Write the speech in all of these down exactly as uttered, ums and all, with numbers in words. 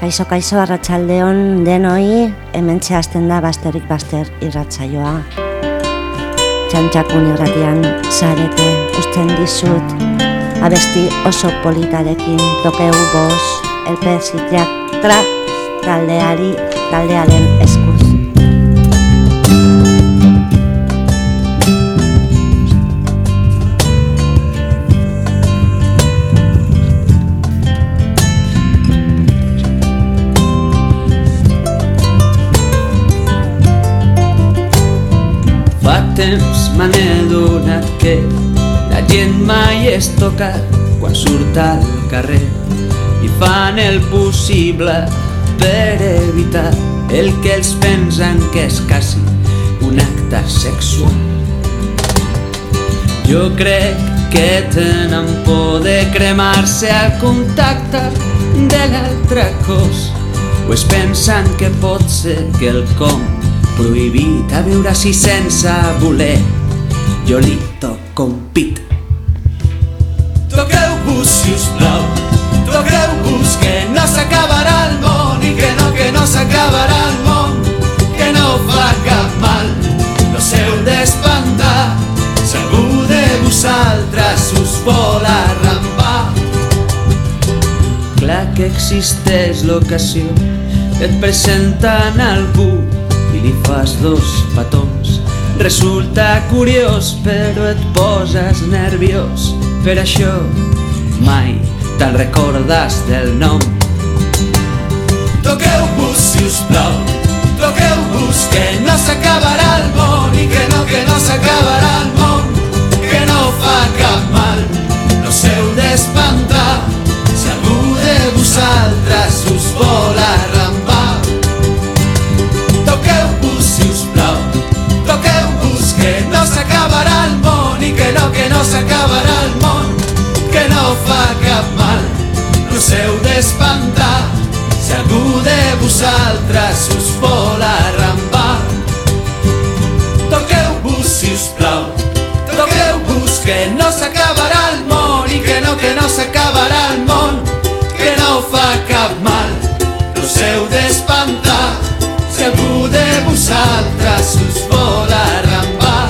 Kaixo, kaixo, arratsaldeon denoi, hementxe hasten da Basterrik Baster irratsaioa. Txantxakun irratian zarete, usten dizut, abesti oso politarekin, tokeu bos, elpe zitriak tra, taldeari, taldearen eskuz. Fa temps me n'he adonat que la gent mai és tocat quan surt al carrer i fan el possible per evitar el que ells pensen que és quasi un acte sexual. Jo crec que tenen por de cremar-se al contacte de l'altre cos, o es pensen que pot ser quelcom prohibit a veure si sense voler jo li toco un pit. Toqueu-vos, sisplau, toqueu-vos, que no s'acabarà el món i que no, que no s'acabarà el món, que no fa cap mal, no s'heu d'espantar, si algú de vosaltres us vol arrampar. Clar que existeix l'ocasió, et presenten algú i li fas dos petons. Resulta curiós, però et poses nerviós. Per això mai te'n recordes del nom. Toqueu-vos, sisplau, toqueu-vos, que no s'acabarà el món i que no, que no s'acabarà el món, que no fa cap mal, no s'heu d'espantar, si algú de vosaltres us vol arrampar. Toqueu-vos, sisplau, toqueu-vos, que no s'acabarà el món i que no, que no s'acabarà el món, que no fa cap mal, no s'heu d'espantar, si algú de vosaltres us vol arrampar. Toqueu-vos, sisplau, toqueu-vos, que no s'acabarà el món i que no, que no s'acabarà el món, que no fa cap mal, no s'heu d'espantar, si algú de vosaltres us vol arrampar.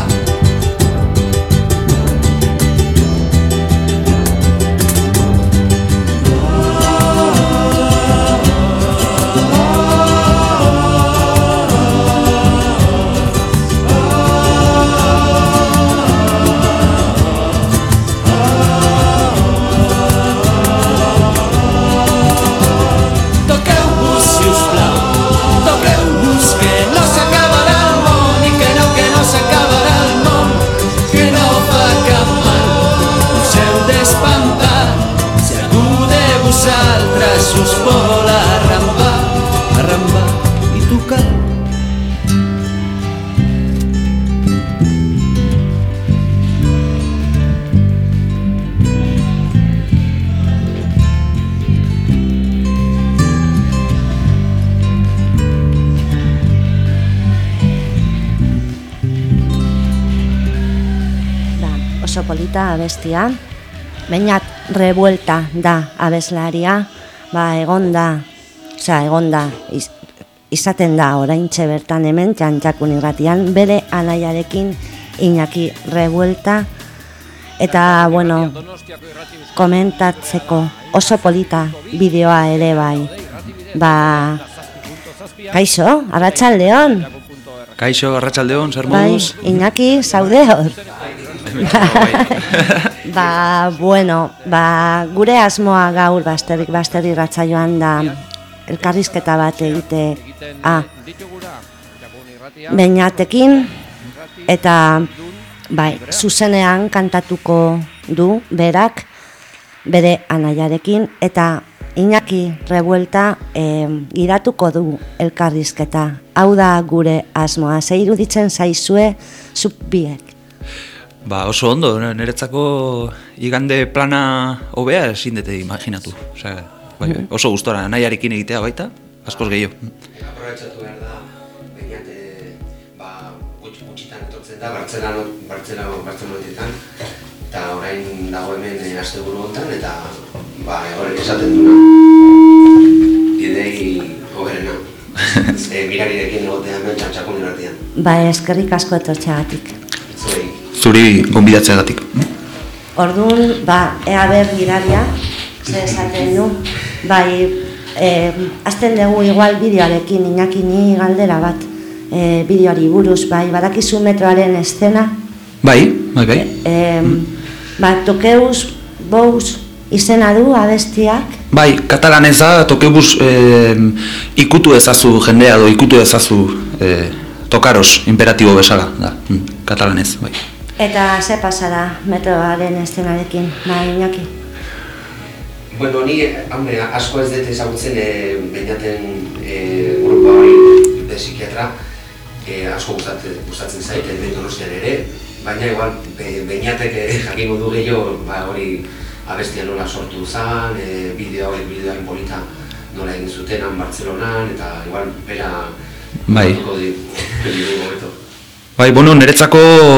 Toqueu-vos, sisplau, toqueu-vos, que no s'acabarà el món i que no, que no s'acabarà el món, que no fa cap mal, no s'heu d'espantar, si algú de vosaltres us vol arrampar, arrampar i tocar. Oso polita abestia, bainat revuelta da abeslaria, ba egonda, osea egonda iz, izaten da oraintxe bertan hemen Txantxakun irratian bere anaiarekin Iñaki Revuelta, eta bueno, komentatzeko oso polita bideoa ere bai. Ba, kaixo, arratsaldeon. Kaixo, arratsaldeon, zer moduz? Bai, Iñaki, zaude hor? Ba, bueno, ba, gure asmoa gaur Basterrik Baster irratsaioan da elkarrizketa bat egite a Beñatekin, eta bai, zuzenean kantatuko du berak bere anaiarekin, eta Iñaki Revuelta eh, giratuko du elkarrizketa. Hau da gure asmoa, ze iruditzen zaizue zuk biek? Ba, oso ondo, niretzako igande plana hobea ezin dute imaginatu. Osea, bai, oso gustora anaiarekin egitea baita, askoz gehiago. Aprobetxatu behar da, Beñate, ba, gutxitan etortzen da, Bartzelonetietan, eta orain dago hemen asteburu honetan, eta ba, horrek esaten duna idei e, mirarirekin egotea hemen txantxakun erartian. Ba, eskerrik asko etortxagatik. Zuei. Zuri gonbidatzeagatik. Orduan, ba, ea ber miraria, ze esaten du, bai, e, azten dugu igual bideoarekin, Iñaki ni galdera bat, e, bideoari buruz, bai, badakizu metroaren eszena. Bai, bai, bai. E, ba, tokeuz, bouz, izena du abestiak. Bai, katalanez da, tokebuz eh, ikutu ezazu jendea, edo ikutu ezazu eh, tokaros, imperatibo bezala, da, mm, katalanez, bai. Eta ze pasada metroaren eszenarekin, bai, Iñaki? Bueno, ni hambre, asko ez dut ezagutzen e, beinaten e, grupa hori de psikiatra, e, asko gustatzen, gustatzen zait, e, Donostian ere, baina igual be, beinatek e, jakingo du gehiago, ba, hori abestia nola sortu zen, e, bideo hori, bideoaren polita nola egin zutenan Bartzelonan, eta igual bera bai. Di, di, bai, bueno, niretzako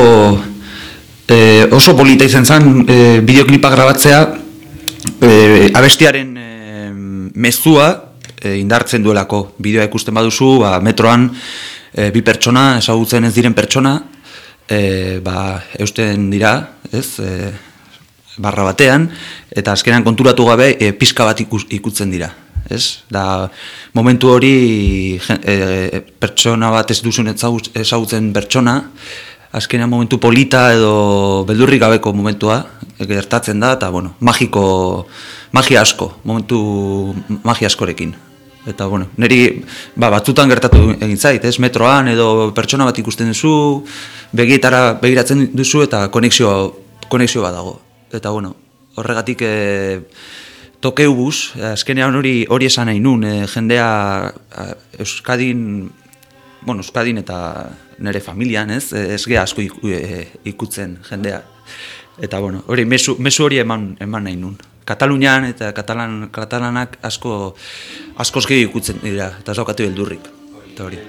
e, oso polita izan zen e, bideoklipa grabatzea, e, abestiaren e, mezua e, indartzen duelako. Bideoa ikusten baduzu, ba, metroan e, bi pertsona, ezagutzen ez diren pertsona, e, ba, eusten dira, ez, e, barra batean, eta azkenan konturatu gabe e, pixka bat ikus, ikutzen dira. Ez? Da, momentu hori e, pertsona bat ez duzun ezagutzen pertsona, azkenan momentu polita edo beldurrik gabeko momentua gertatzen da, eta bueno, magiko, magia asko, momentu magia askorekin. Eta bueno, niri ba, batzutan gertatu egin zait, ez? Metroan edo pertsona bat ikusten duzu, begietara begiratzen duzu eta konexio, konexio bat dago. Eta bueno, horregatik e, tokeubuz, azkenean hori hori esan nahi nun, e, jendea a, Euskadin, bueno, Euskadin eta nire familian, ez, ez gea asko iku, e, ikutzen jendea. Eta bueno, hori mezu, mezu hori eman, eman nahi nun. Katalunian eta katalan, katalanak asko askoz gehi ikutzen dira, eta ez daukatu beldurrik. Eta hori.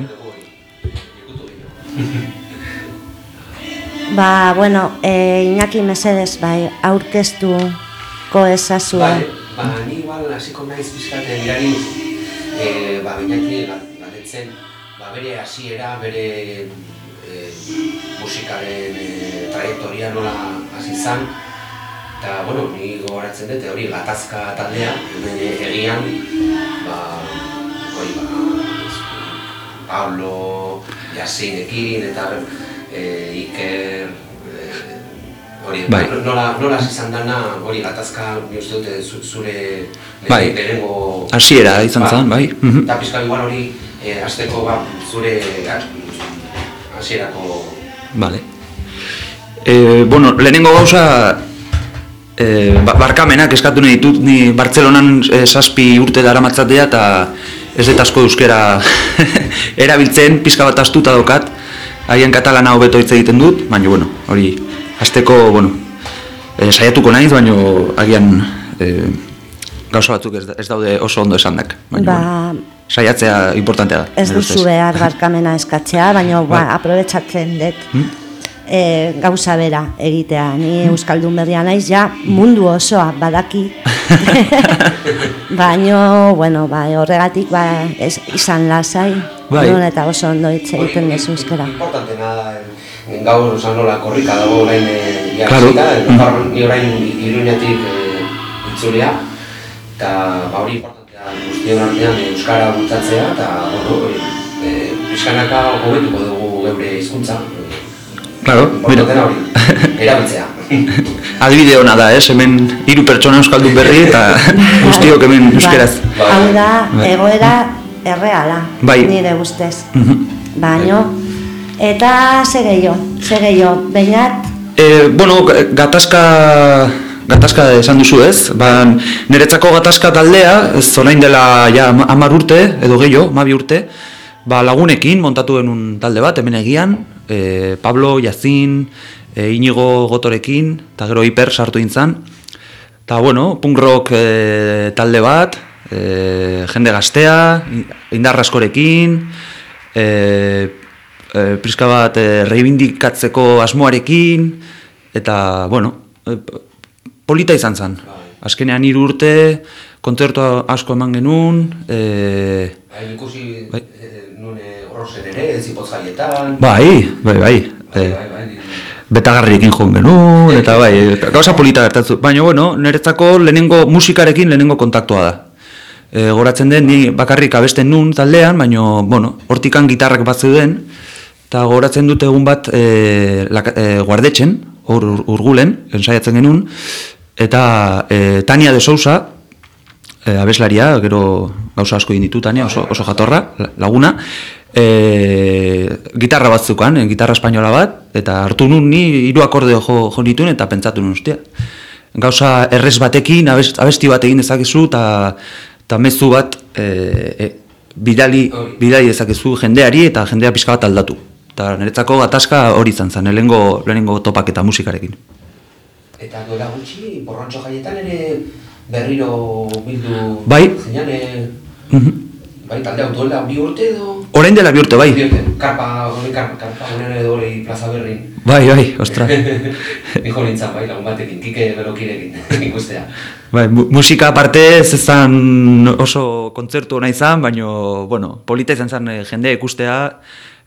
Ba, bueno, e, Iñaki mesedez, bai, aurkeztuko ezazua. Vale, ba, ni igual hasiko naiz pizkate mirari, e, ba, Iñaki galdetzen, ba, bere hasiera, bere e, musikaren e, trajektoria nola hasi izan. Eta, bueno, ni gogoratzen dut, hori gatazka taldea, hemen egian, ba, hori, ba, Pablo, Jasinekin, eta e, Iker, e, hori, bai. nola, nola izan dana, hori gatazka, ni uste dute zure bai. lehenengo... Hasiera izan zen, bai. Eta pizka igual hori, e, azteko, ba, zure hasierako... Vale. E, bueno, lehenengo gauza, E, barkamenak eskatu nahi ditut, ni Bartzelonan e, zazpi urte daramatzatea eta ez dut asko euskera erabiltzen, pizka bat astuta daukat, haien katalana hobeto hitz egiten dut, baina bueno, hori hasteko, bueno, e, saiatuko naiz, baina agian e, gauza batzuk ez, ez daude oso ondo esanak, baina ba, bueno, saiatzea importantea da. Ez duzu behar barkamena eskatzea, baina ba, aprobetsatzen dut. Hmm? E, gauza bera egitea, ni Euskaldun berria naiz, ja mundu osoa badaki, baino, bueno, ba, horregatik ba, ez, izan lasai, bai. Non eta oso ondo hitz egiten dezu euskera. Importantena da, gaur osan nola korrika dago orain jarrasita, claro. Ni orain Iruñatik e, itzulia, eta ba, hori importantea guztion artean euskara bultzatzea, eta bueno, e, pixkanaka hobetuko dugu geure hizkuntza. Claro, mira. Erabiltzea. Adibide hona da, ez? Hemen hiru pertsona euskaldun berri eta guztiok hemen euskeraz. Ba, hau da, egoera erreala, bai. Nire ustez. Baino, eta ze gehiago, ze gehiago, bainat? E, bueno, gatazka, gatazka esan duzu ez, ba, niretzako gatazka taldea, ez orain dela ja hamar urte, edo gehiago, hamabi urte, ba, lagunekin montatu genuen talde bat, hemen egian, e, Pablo, Jazin, e, Inigo Gotorekin, eta gero Hiper sartu intzan. Eta, bueno, punk rock e, talde bat, e, jende gaztea, indar askorekin, e, e, priska bat e, reibindikatzeko asmoarekin, eta, bueno, e, polita izan zen. Azkenean hiru urte, kontzertu asko eman genuen, e, Bai, ikusi bai. E, nun horrozen ere, zipotz jaietan. Bai, bai, bai. Bai, bai, bai. Betagarriekin joan genuen, eta bai, gauza polita gertatzu. Baina, bueno, niretzako lehenengo musikarekin lehenengo kontaktua da. E, goratzen den, ni bakarrik abesten nun taldean, baina, bueno, hortikan gitarrak bat zeuden, eta goratzen dut egun bat e, la, e, guardetxen, ur, ur, urgulen, ensaiatzen genuen, eta e, Tania de Sousa, e, abeslaria, gero gauza asko egin ditu Tania, oso, oso jatorra, laguna, E, gitarra bat zukan, e, gitarra espainola bat, eta hartu nun ni hiru akordeo jo, jo nituen eta pentsatu nun, ostia. Gauza errez batekin, abest, abesti bat egin dezakezu, eta mezu bat e, e, bidali, bidali dezakezu jendeari eta jendea pixka bat aldatu. Eta niretzako gatazka hori izan zen, lehenengo, lehenengo topak eta musikarekin. Eta duela gutxi, Borrontxo jaietan ere berriro bildu bai. Zeinan, mm -hmm. Bai, talde hau duela bi urte edo? Orain dela bi urte, bai. Bi urte, karpa, hori karpa, karpa, honen edo hori plaza berrin. Bai, bai, ostra. Nijo nintzen, bai, lagun batekin, Kike berokirekin, ikustea. Bai, mu musika aparte ez ezan oso kontzertu hona izan, baina, bueno, polita izan zen jendea ikustea,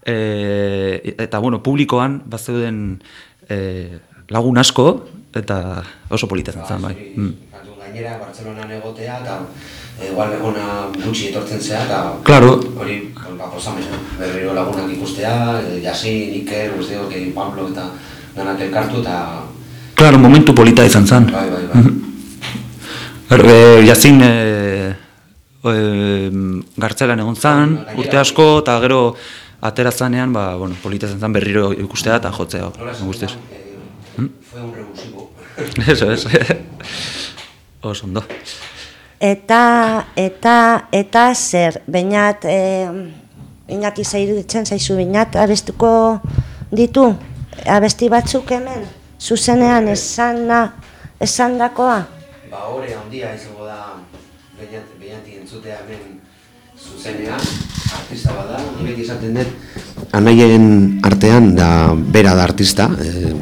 e, eta, bueno, publikoan, bat zeuden e, lagun asko, eta oso polita izan zen, bai. Mm. Gainera, Bartzelonan egotea, eta igual ona gutxi etortzen zea, eta claro. Hori, ba, posamen, berriro lagunak ikustea, Jasin, Iker, guztiok, Pablo eta danak elkartu, eta... Claro, momentu polita izan zen. Bai, bai, bai. Pero, e, Jasin e, e, Gartzelan egon zen, urte asko, eta gero atera zanean, ba, bueno, polita izan zen berriro ikustea eta jotzea. Nola esan, eh, fue un revulsivo. Eso, eso. Oso ondo. Eta, eta, eta zer, bainat, e, Iñaki zairuditzen zaizu bainat, abestuko ditu, abesti batzuk hemen, zuzenean esan, esan dakoa? Ba, hori handia izango da, bainati entzutea hemen zuzenean, artista bada, nire izaten dut, anaien artean, da, bera da artista, e,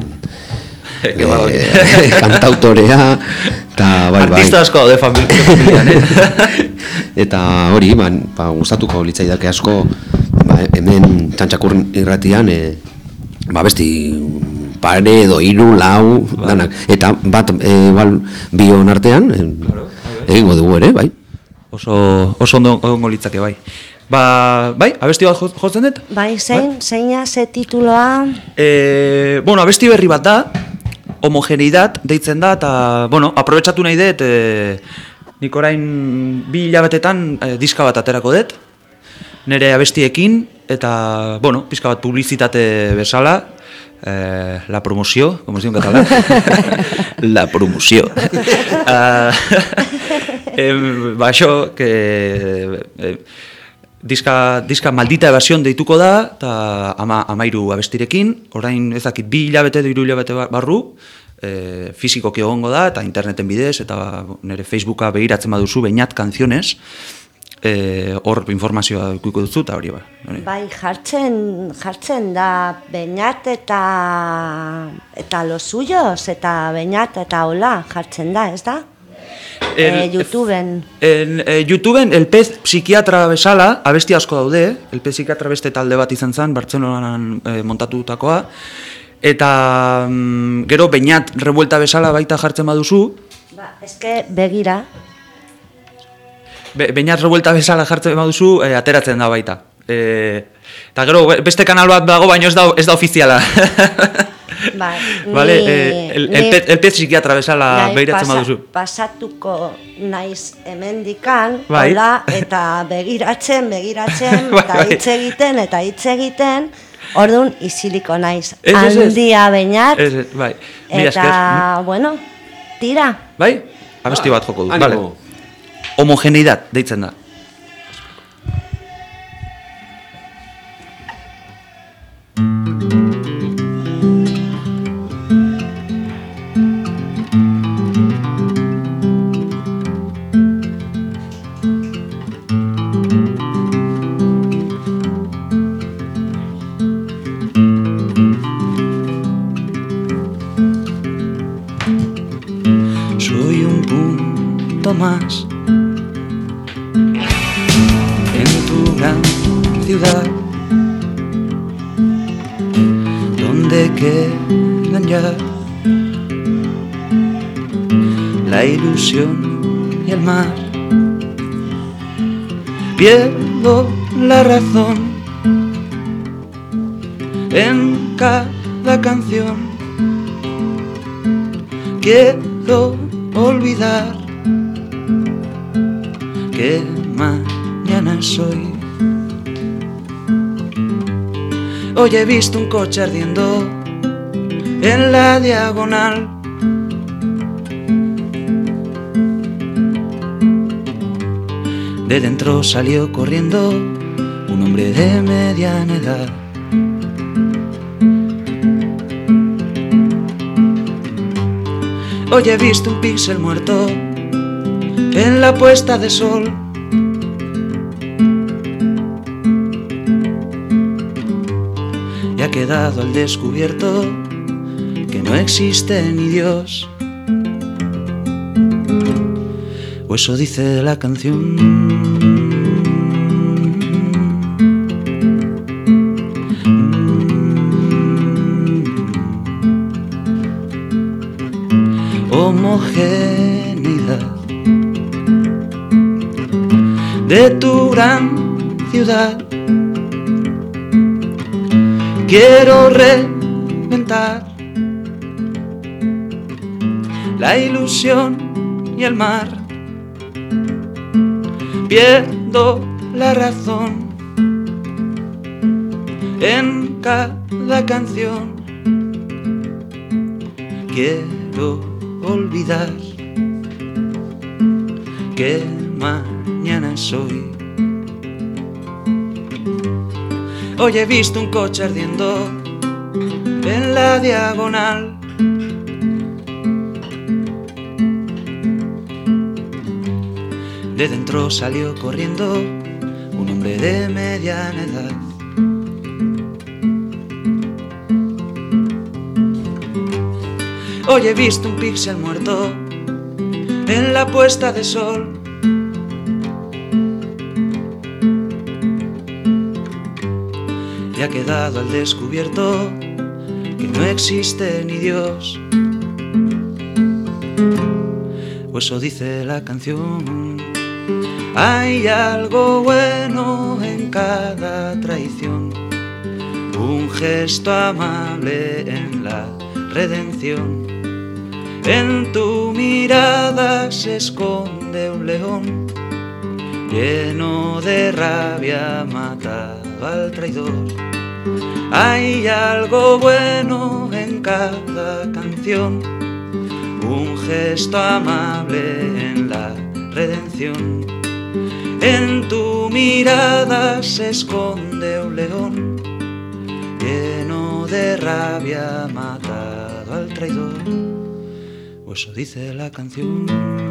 e, kantautorea, eta bai, bai. Artista asko de familian, eh? Eta hori, ba, ba, gustatuko litzaidake asko, ba, hemen Txantxakur irratian, e, ba, besti pare edo hiru, lau, bai. Danak. Eta bat, e, bal, bion artean, e, claro, egingo dugu ere, bai. Oso, oso ondo ongo litzake, bai. Ba, bai, abesti bat jotzen dut? Bai, zein, bai? Zeina, ze tituloa? E, bueno, abesti berri bat da, homogeneidad deitzen da, eta, bueno, aprobetsatu nahi dut, e, nik orain bi hilabetetan e, diska bat aterako dut, nire abestiekin, eta, bueno, pizka bat publizitate bezala, e, la promozio, como es diu en catalán, la promozio. uh, e, ba, això, que... E, Diska, diska maldita evasión deituko da, eta ama, amairu abestirekin, orain ezakit bi hilabete, hiru hilabete barru, e, fizikoki egongo da, eta interneten bidez, eta nire Facebooka begiratzen baduzu, Beñat Canciones, e, hor informazioa ikuiko duzu, eta hori ba. Bai, jartzen, jartzen da Beñat eta, eta los suyos, eta Beñat eta hola jartzen da, ez da? El, eh, YouTubeen. En, eh, YouTubeen el pez psikiatra bezala, abesti asko daude, el pez psikiatra beste talde bat izan zen, Bartzelonan eh, montatutakoa, eta mm, gero Beñat revuelta bezala baita jartzen baduzu. Ba, eske begira. Be, Beñat revuelta bezala jartzen baduzu, eh, ateratzen da baita. Eh, eta gero beste kanal bat dago, baina ez da, ez da ofiziala. Ba, vale, ni, eh, el, el, pez, el pez psikiatra bezala behiratzen pasa, baduzu. Pasatuko naiz hemendikan, bai. Hola, eta begiratzen, begiratzen, bai, eta hitz egiten, eta hitz egiten, orduan isiliko naiz. Ez, ez, ez. Handia Beñat, ez, ez, bai. eta, esker. Bueno, tira. Bai, abesti bat joko du. Animo. Vale. Homogeneidad, deitzen da. Más en tu ciudad donde quedan ya la ilusión y el mar. Pierdo la razón en cada canción. Quiero olvidar que mañana soy. Hoy he visto un coche ardiendo en la diagonal. De dentro salió corriendo un hombre de mediana edad. Hoy he visto un píxel muerto en la puesta de sol. Y ha quedado al descubierto que no existe ni Dios. O eso dice la canción. Homogeneidad de tu gran ciudad. Quiero reventar la ilusión y el mar. Pierdo la razón en cada canción. Quiero olvidar que mañana soy. Hoy he visto un coche ardiendo en la diagonal. De dentro salió corriendo un hombre de mediana edad. Hoy he visto un píxel muerto en la puesta de sol. Y ha quedado al descubierto que no existe ni Dios. O eso dice la canción. Hay algo bueno en cada traición, un gesto amable en la redención. En tu mirada se esconde un león, lleno de rabia matado al traidor. Hay algo bueno en cada canción, un gesto amable en la redención. En tu mirada se esconde un león, lleno de rabia matado al traidor. O eso dice la canción.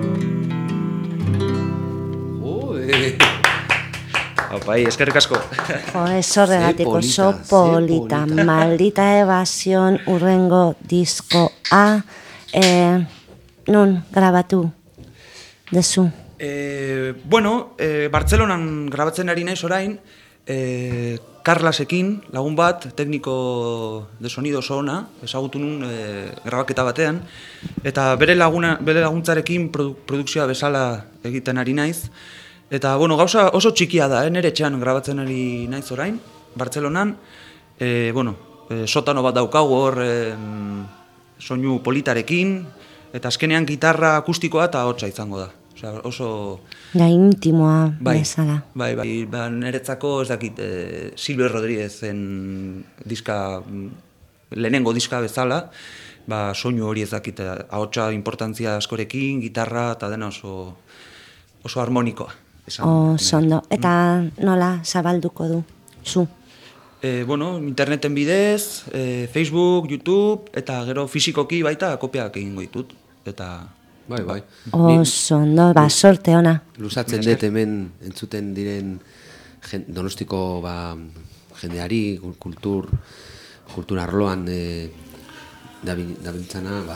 Joder. Opa, eskerrik asko. Jo, ez horregatik oso polita, maldita evasión urrengo diskoa, eh, nun grabatu dezu? Eh, bueno, eh, Bartzelonan grabatzen ari naiz orain, eh, Carlasekin, lagun bat, tekniko de sonido oso ona, ezagutu nun eh, grabaketa batean, eta bere, laguna, bere laguntzarekin produ, produkzioa bezala egiten ari naiz. Eta, bueno, gauza oso txikia da, eh, nere etxean grabatzen ari naiz orain, Bartzelonan, eh, bueno, eh, sotano bat daukagu hor, eh, soinu politarekin, eta azkenean gitarra akustikoa eta hotza izango da. Osea, oso... Ja, intimoa bai, bezala. Bai, bai, ba, niretzako ez dakit, eh, Silver Rodríguezen diska, lehenengo diska bezala, ba, soinu hori ez dakit, ahotsa importantzia askorekin, gitarra eta dena oso, oso harmonikoa. Oso ondo. Eta nola zabalduko du, zu? Eh, bueno, interneten bidez, eh, Facebook, YouTube, eta gero fisikoki baita kopiak egingo ditut. Eta... Bai, bai. Oso ondo, ba, sorte ona. Luzatzen dut hemen entzuten diren jen, Donostiko ba, jendeari, kultur, kultur arloan e, dabiltzana, ba,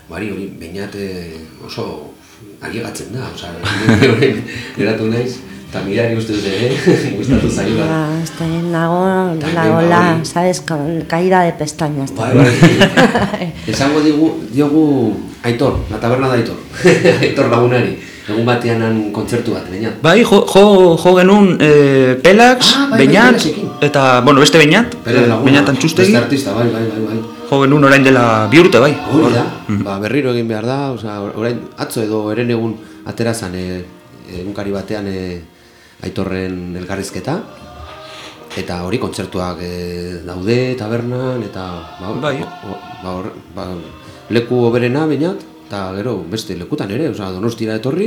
bari hori Beñat oso ailegatzen da, osea, horren geratu naiz, eta mirari uste dute, eh? Gustatu zaio da. Ba, este, nago, nago la, sabes, con caída de pestañas. Bai, bai. Esango digu, diogu Aitor, la taberna da Aitor, Aitor lagunari. Egun batean kontzertu bat, Beñat. Bai, jo, jo, jo genuen eh, Pelax, ah, bai, Beñat, bai, eta, bueno, beste Beñat, Beñat Antxustegi. Beste artista, bai, bai, bai, bai. Jo genuen orain dela bi urte, bai. Hori da, mm. ba, berriro egin behar da, osea, orain atzo edo eren egun aterazan e, egunkari batean e, Aitorren elkarrizketa, eta hori kontzertuak e, daude tabernan, eta ba, bai. ba, ba, ba, leku oberena Beñat, eta gero beste lekutan ere, osea, Donostira etorri.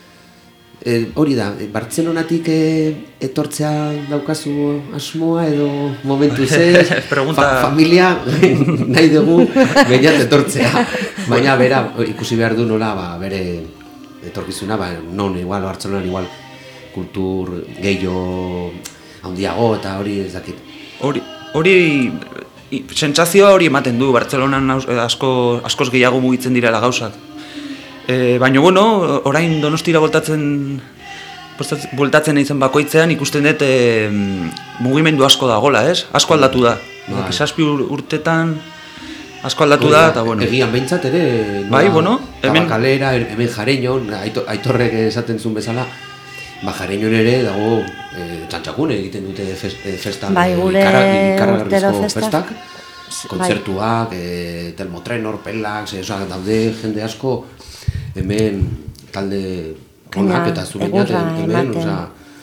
E, hori da, e, Bartzelonatik e, etortzea daukazu asmoa edo momentu ze Pregunta... fa, familia nahi dugu Beñat etortzea. Baina bera ikusi behar du nola ba, bere etorkizuna, ba, non igual, Bartzelonan igual kultur gehiago handiago eta hori ez dakit. Hori, hori sentsazioa hori ematen du, Bartzelonan asko, askoz gehiago mugitzen direla gauzak. E, baina, bueno, orain Donostira voltatzen, voltatzen izan bakoitzean ikusten dut e, mugimendu asko dagola, ez? Asko aldatu da. Bai. Zazpi urtetan asko aldatu da, eta bueno. Egian behintzat ere, bai, bueno, hemen Tabakalera, hemen Jareñon, Aitorrek esaten zuen bezala, ba, Jareñon ere dago e, txantxakune egiten dute festak, bai, gure ikaragarrizko festak, kontzertuak, e, Telmotrenor, Pelax, e, daude jende asko, hemen talde onak eta zu Beñat, hemen, osea,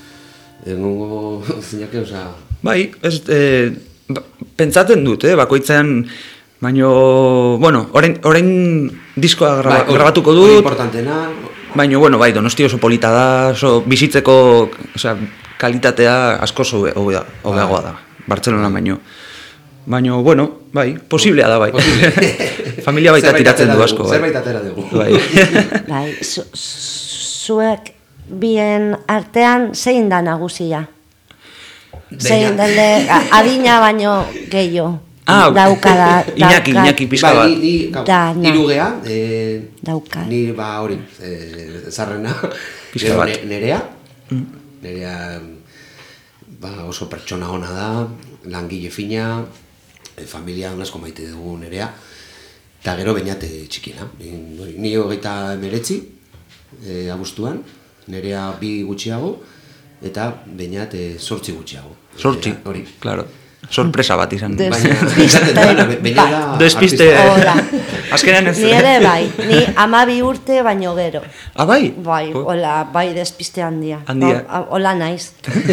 egongo zinake, osea... Bai, ez, e, pentsatzen dut, eh, bakoitzean, baina, bueno, orain, orain diskoa graba, bai, grabatuko dut. Hori importantena. Baina, bueno, bai, Donosti oso polita da, oso bizitzeko, osea, kalitatea asko hobeagoa da, Bartzelonan baino. Baina, bueno, bai, posiblea da, bai. Familia baita tiratzen du asko. Zerbait atera dugu. Bai, bai zu, zuek bien artean zein da nagusia? Zein dalde, adina baino gehiago. Ah, dauka da, Iñaki, Iñaki pizka bat. Ni, ni irugea, eh, dauka. Ni ba hori, eh, zarrena, pizka bat. Nerea, nerea ba, oso pertsona ona da, langile fina, e, familia asko maite dugu Nerea, eta gero Beñat txikina. Ni, ni hogeita hemeretzi, e, abuztuan, Nerea bi gutxiago, eta Beñat zortzi gutxiago. Zortzi, hori, claro. Sorpresa bat izan. Despiste. Azkenean ez. Ni ere bai, ni amabi urte baino gero. Ah, bai? Bai, hola, bai despiste handia. Handia. Hola naiz.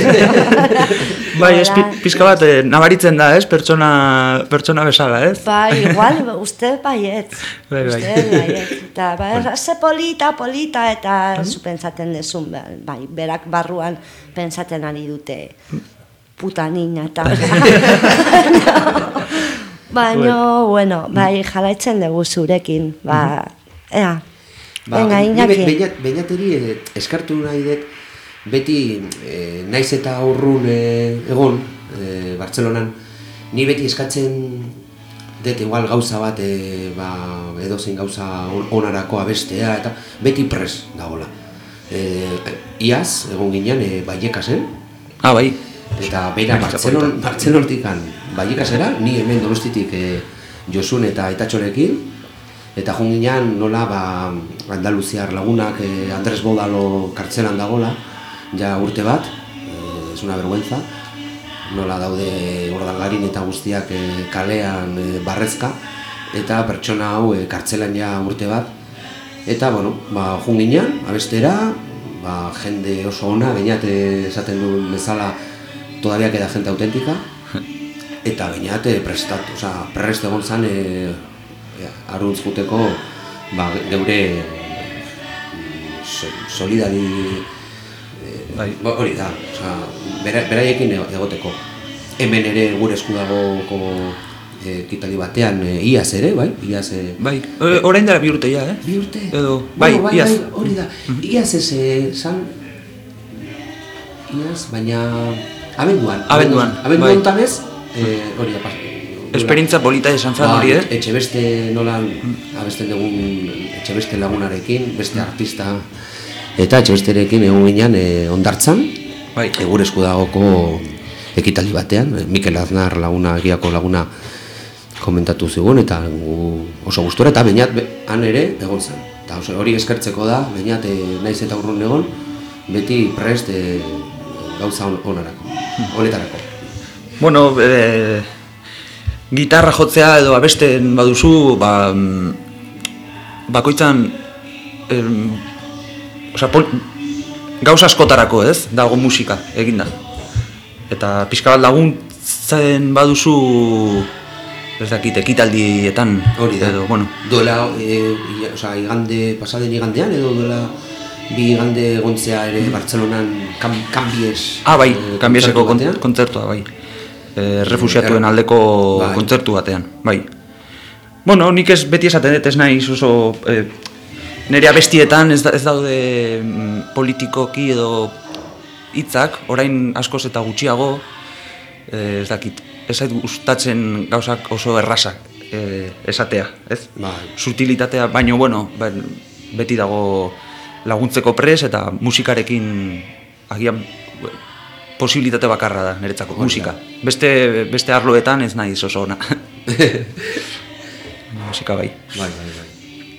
Bai, pizka bat nabaritzen da, ez? Pertsona, pertsona bezala, ez? Bai, igual, uste baiet. Bai, bai. Uste baiet. Eta, bai, ze polita, polita, eta zu pentsaten dezun, bai, berak barruan pentsaten ari dute. Puta niña, eta... Baina, bueno, bai, jarraitzen dugu zurekin, ba, ea, venga, Iñaki. Beñateri eskartu nahi dut, beti naiz eta urrun egon, Bartzelonan, ni beti eskatzen dut igual gauza bat, edozein gauza onarako abestea, eta beti pres dagoela. Iaz, egon ginen, Baiekasen. Ah, bai. Eta beira Bartzelontikan Baiekasera, ni hemen Donostitik e, Josun eta Aitatxorekin, eta joan ginean nola ba, Andaluziar lagunak e, Andres Bodalo kartzelan dagola, ja urte bat, e, es una vergüenza, nola daude Ordangarin eta guztiak e, kalean e, barrezka, eta pertsona hau e, kartzelan ja urte bat, eta bueno, ba, joan ginean, abestera, ba, jende oso ona, Beñat esaten duen bezala, todavía queda gente auténtica, eta Beñat prestat, oza, prest egon zan e, aruntz juteko ba, geure so, solidari e, hori da, oza, bera, beraiekin egoteko. Hemen ere gure esku dagoko e, kitali batean e, iaz ere, bai? Iaz, e, bai, e, orain dara bi urte ja, eh? Bi urte? Edo, bai, bueno, bai, iaz. Bai, hori da, iaz ez zan, iaz, baina... Abenduan, abenduan, abenduan tanez, hori da, Esperintza polita esan zan hori, eh? Etxe beste nolan abesten dugun etxe beste lagunarekin, beste artista eta etxe besterekin egon ginean e, ondartzan, bai. Gure esku dagoko ekitaldi batean, Mikel Aznar laguna, egiako laguna komentatu zigun, eta gu oso gustora, eta bainat han ere egon zen. Eta hori eskertzeko da, bainat e, naiz eta urrun egon, beti prest e, gauza onarako, honetarako. Bueno, e, gitarra jotzea edo abesten baduzu, ba, bakoitzan, e, oza, pol, gauza askotarako, ez? Dago musika eginda. Eta pixka bat laguntzen baduzu, ez dakit, ekitaldietan. Hori da. Edo, bueno. Duela, e, oza, igande, pasaden igandean, edo duela bi igande egontzea ere Bartzelonan kan, kanbies. Ah, bai, e, kanbieseko kontzertua, bai. E, refusiatuen aldeko bai. Kontzertu batean, bai. Bueno, nik ez beti esaten dut ez naiz oso... E, nire abestietan ez, da, ez daude mm, politikoki edo hitzak, orain askoz eta gutxiago, e, ez dakit, ez zait gustatzen gauzak oso errazak e, esatea, ez? Bai. Sutilitatea, baino, bueno, ba, beti dago laguntzeko pres eta musikarekin agian posibilitate bakarra da niretzako, oh, musika. Ja. Beste, beste arloetan ez naiz oso ona. Musika bai. Bai, bai, bai.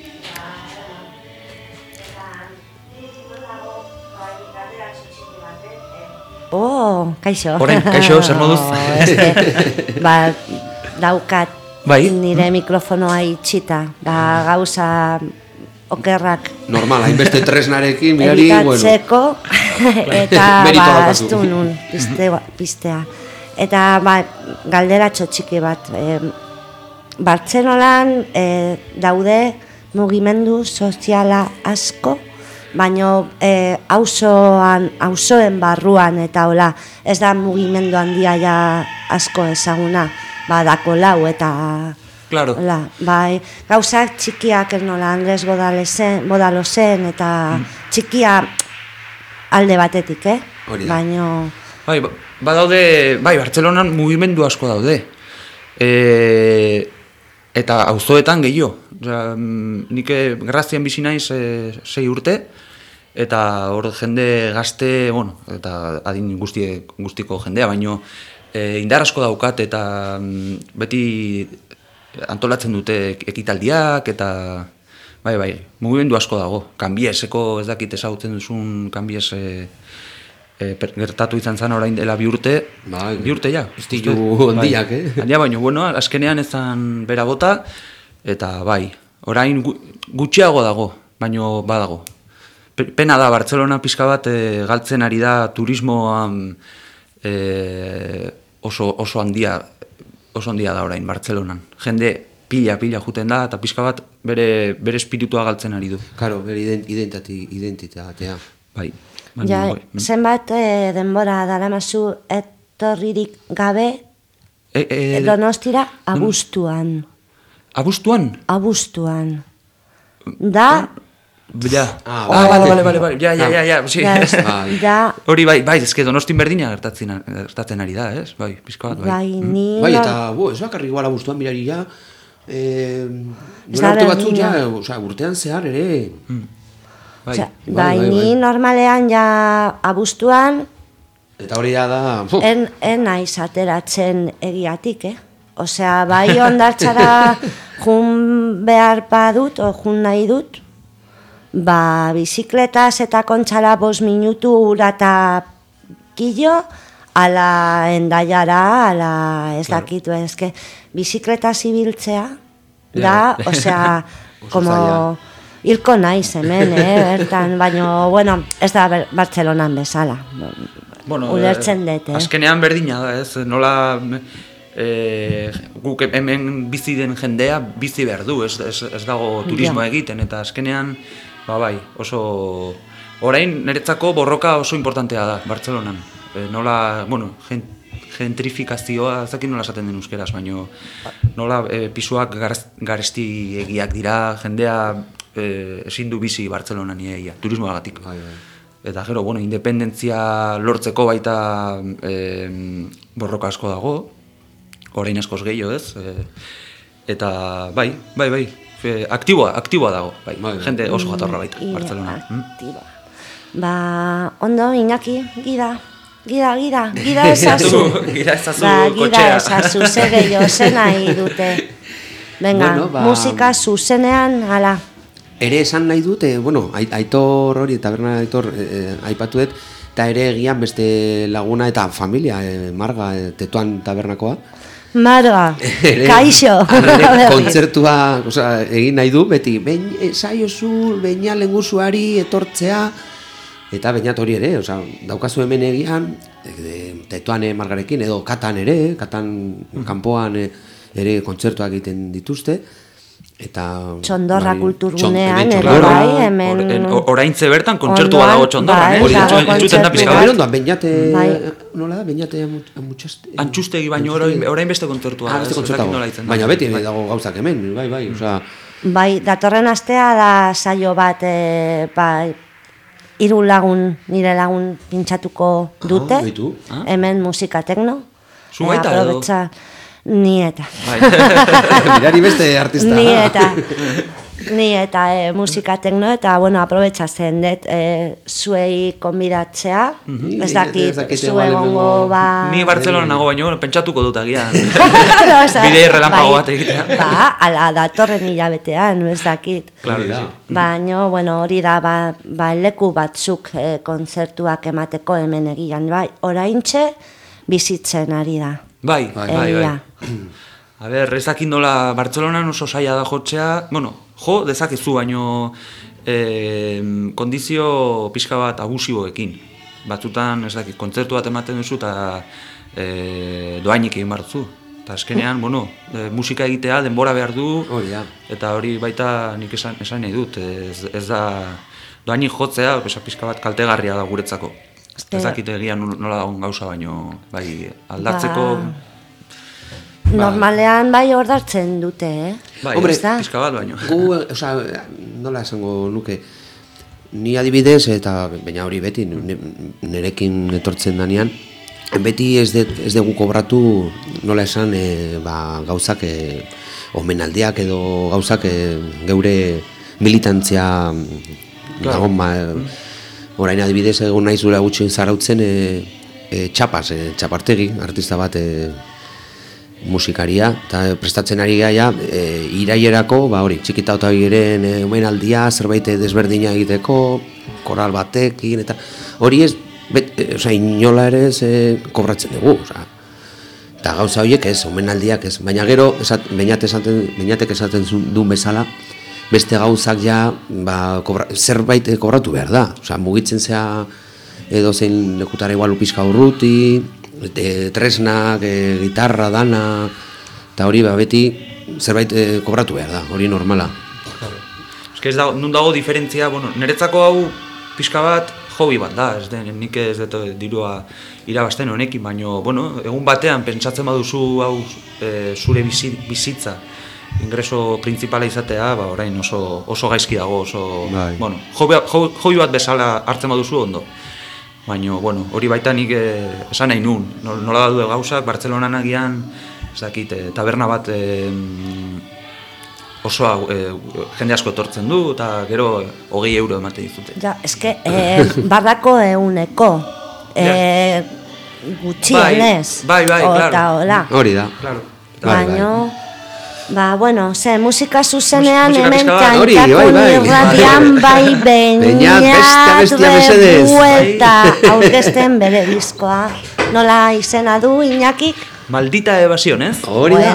Oh, kaixo. Orain, kaixo, zer moduz? Eske, ba, daukat bai? Nire mikrofonoa itxita, da gauza okerrak. Normal, hainbeste tresnarekin, mirari, bueno. Editatzeko, eta ba, aztu nun, piste, pistea. Eta ba, galderatxo txiki bat, e, Bartzelonan e, daude mugimendu soziala asko, baina e, auzoan, auzoen barruan eta hola, ez da mugimendu handia ja asko ezaguna, ba, dako lau eta claro. Hola, bai, gauzak txikiak ez nola, Andres Bodalozen eta mm. txikia alde batetik, eh? Hori da. Baina... Bai, badaude, bai, Bartzelonan mugimendu asko daude. E, eta auzoetan gehiago. Osea, nik Grazian bizi naiz e, sei urte, eta hor jende gazte, bueno, eta adin guztie, guztiko jendea, baino e, indar asko daukat, eta beti antolatzen dute ekitaldiak, eta bai, bai, mugimendu asko dago. Kanbieseko, ez dakit ezagutzen duzun Kanbies e, e, gertatu izan zen orain dela bi urte, bai, bi urte ja. Istilu handiak, bai. eh? Handia baino, bueno, azkenean ezan bera bota, eta bai, orain gutxiago dago, baino badago. Pena da, Bartzelona pixka bat e, galtzen ari da turismoan e, oso, oso handia, oso handia da orain Bartzelonan. Jende pila, pila juten da, eta pixka bat bere, bere espiritua galtzen ari du. Karo, bere identitati, identitatea. Bai. Ja, zenbat e, denbora daramazu etorririk gabe e, e, Donostira abuztuan. Abuztuan? Abuztuan. Da... Ja. Ah, ah, bale, bale, bale, bale, ja, ja, ja, ja, sí. Da... Hori, bai, bai, ezke Donostin berdina gertatzen, gertatzen ari da, ez? Bai, pizka bat, bai. Bai, ni... Bai, eta, bo, ez bakarrik igual abuztuan mirari ja, eh, nola urte batzuk ja, oza, urtean zehar ere... Mm. Bai, Osa, bai, bai, bai, ni bai. normalean ja abuztuan... Eta hori da da... En, en naiz ateratzen egiatik, eh? Osea, bai ondartxara jun behar badut, o jun nahi dut, ba, bizikletaz eta kontxala bos minutu ura eta kilo, ala endaiara, ala ez claro. dakitu, ezke, bizikletaz ibiltzea, da, osea, como... Hilko naiz hemen, eh, bertan, baina, bueno, ez da Bartzelonan bezala. Bueno, ulertzen dut, eh? Azkenean berdina da, ez? Nola e, guk hemen bizi den jendea bizi behar du, ez, ez, ez dago turismo ja. egiten, eta azkenean, ba bai, oso... Orain, niretzako borroka oso importantea da, Bartzelonan. E, nola, bueno, gen, gentrifikazioa, ez dakit nola esaten den euskeraz, baina nola e, pisuak garesti egiak dira, jendea e, ezin du bizi Bartzelonan iaia, turismoagatik. Bai, bai. Eta gero, bueno, independentzia lortzeko baita e, borroka asko dago, orain askoz gehiago ez, e, eta bai, bai, bai, e, aktiboa, aktiboa dago, bai, Bai, bai. jende oso jatorra baita, Ia, Bartzelona. Mm? aktiboa. Ba, ondo, Iñaki, gida, gida, gida, gida ezazu. Gida ezazu Ba, gida kotxea. ezazu, zer gehiago, zen nahi dute. Venga, Bueno, ba- musika zuzenean, ala. Ere esan nahi dut, eh, bueno, ai- aitor hori, taberna aitor eh, aipatu dut, eta ere egian beste laguna eta familia, eh, Marga, eh, Tetuan tabernakoa. Marga, Ere- kaixo. ere kontzertua, osea, egin nahi du, beti, behin saiozu, beina lengusuari etortzea, eta beinat hori ere, osea, daukazu hemen egian, e, Tetuan eh, Margarekin, edo Katan ere, Katan kanpoan eh, ere kontzertuak egiten dituzte, eta... Txondorra bai, kulturgunean, txon- edo Txondorra. bai, hemen... Or- or- Oraintze bertan kontzertua Ondoan, dago Txondorran, bai, eh? Hori dago entzuten- entzuten da kontzertua. pixka Eta bat. ondoan, beñate, Bai. nola da, beñate amutxaste... Antxustegi baino orain, orain beste kontzertua Ah, da, beste ez kontzertua dakit dago. nola ditzen da. Baina beti dago gauzak hemen, bai, bai, osea... Bai, datorren astea da saio bat, e, bai, hiru lagun, nire lagun pintxatuko dute, Ah, baitu. Ah. hemen musika tekno. Zu E, baita edo? aprobetxa- Ni eta. Bai. Mirari beste artista. Ni eta. Ni eta e, musika tekno, eta, bueno, aprobetxatzen dut e, zuei konbidatzea. Ez dakit, Ez dakit zu igual egongo, hemengo- ba... Ni Bartzelona nago baino, bueno, pentsatuko dut agian. No, ez da- Bide errelanpago bai, bat egitea. Ba, ala datorren hilabetean, ez dakit. Claro, Hori da. sí. Baina, bueno, hori da, ba, ba leku batzuk e, kontzertuak emateko hemen egian, bai, oraintxe bizitzen ari da. Bai, bai, bai, Egia. bai. A ber, ez dakit nola Bartzelonan oso saia da jotzea, bueno, jo dezakezu, baino eh, kondizio pixka bat abusiboekin. Batzutan, ez dakit, kontzertu bat ematen duzu eta eh, doainik egin behar duzu. Eta eskenean, bueno, e, musika egitea denbora behar du, Hori da. eta hori baita nik esan, esan nahi dut, ez, ez da doainik jotzea, besa pixka bat kaltegarria da guretzako. Eske- Ez dakit egia nola dagoen gauza, baino bai, aldatzeko... Normalean bai ordartzen dute, eh? Bai, Hombre, ez da, pixka bat baino. Gu, osea, nola esango nuke, ni adibidez, eta baina hori beti, ni- nirekin etortzen danean, beti ez, de, ez dugu kobratu, nola esan, e, ba, gauzak, e, omenaldiak edo gauzak e, geure militantzia Claro. dago, ba, orain adibidez egon nahi zura gutxi zarautzen e, e, txapas, e, txapartegi, artista bat e, musikaria, eta prestatzen ari gaia e, irailerako, ba hori, txikita eta giren e, omenaldia, zerbait desberdina egiteko, koral batekin, eta hori ez, bet, e, osea, inola ere ez e, kobratzen dugu, osea, eta gauza horiek ez, omenaldiak ez, baina gero, esat, beinatek esaten, beinatek esaten zuen- duen bezala, beste gauzak ja, ba, kobra, zerbait e, kobratu behar da, osea, mugitzen zea edo zein lekutara igual pixka urruti, e, tresnak, e, gitarra, dana, eta hori ba, beti zerbait e, kobratu behar da, hori normala. Eske ez dago, nun dago diferentzia, bueno, niretzako hau pixka bat hobi bat da, ez den, nik ez dut dirua irabazten honekin, baino, bueno, egun batean pentsatzen baduzu hau e, zure bizi, bizitza, ingreso principala izatea, ba, orain oso, oso gaizki dago, oso, Bai. bueno, hobi, hobi, hobi bat bezala hartzen baduzu ondo. Baina, bueno, hori baita nik eh, esan nahi nun, Nol- nola da du gauzak, Bartzelonan agian, ez dakit, eh, taberna bat eh, oso eh, jende asko etortzen du, eta gero eh, hogei euro ematen dizute. Ja, eske, eh, bardako euneko, eh, gutxienez. Bai, bai, bai, Eta claro. hola. Hori da. Claro. Bai, Baino, ba, bueno, ze, musika zuzenean Musika hemen pixka bat, hori, txantxako bai, bai. irratian bai Beñat, bestia, bestia, beñat mesedez. buelta aurkezten bere diskoa. Nola izena du, Iñakik? Maldita evasión, ez? Hori da.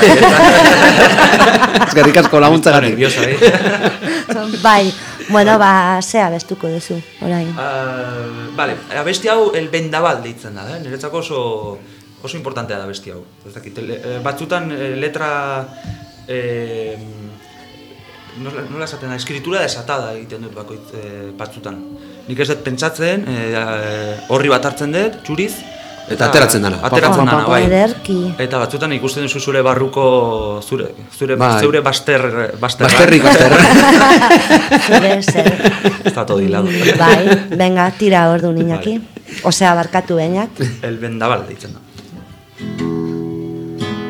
Bueno, Eskerrik asko laguntzagatik. Nerviosa, eh? bai, bueno, ba, zea bestuko duzu, orain. Uh, vale, abesti hau el vendaval deitzen da, eh? Niretzako oso, oso importantea da abesti hau. Ez dakit, le, eh, batzutan eh, letra... Eh, nola, nola esaten da, escritura desatada egiten dut bakoitz eh, batzutan. Nik ez dut pentsatzen, eh, horri bat hartzen dut, txuriz, Eta ateratzen dana. Ateratzen Pa, pa, dana, pa, bai. ederki. Eta batzutan ikusten duzu zure barruko, zure, zure, Bai. zeure baster, basterra. Basterrik, baster. Zure zer. Está todo hilado. Bai, venga, tira ordu Iñaki. Osea, barkatu beñat. El vendaval deitzen da.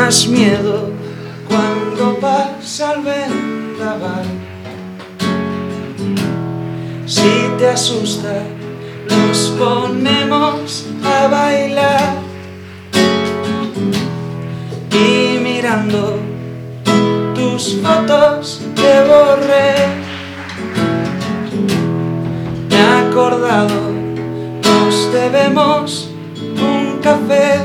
más miedo cuando pasa el vendaval. Si te asusta, nos ponemos a bailar y mirando tus fotos que borré, me he acordado, nos debemos un café.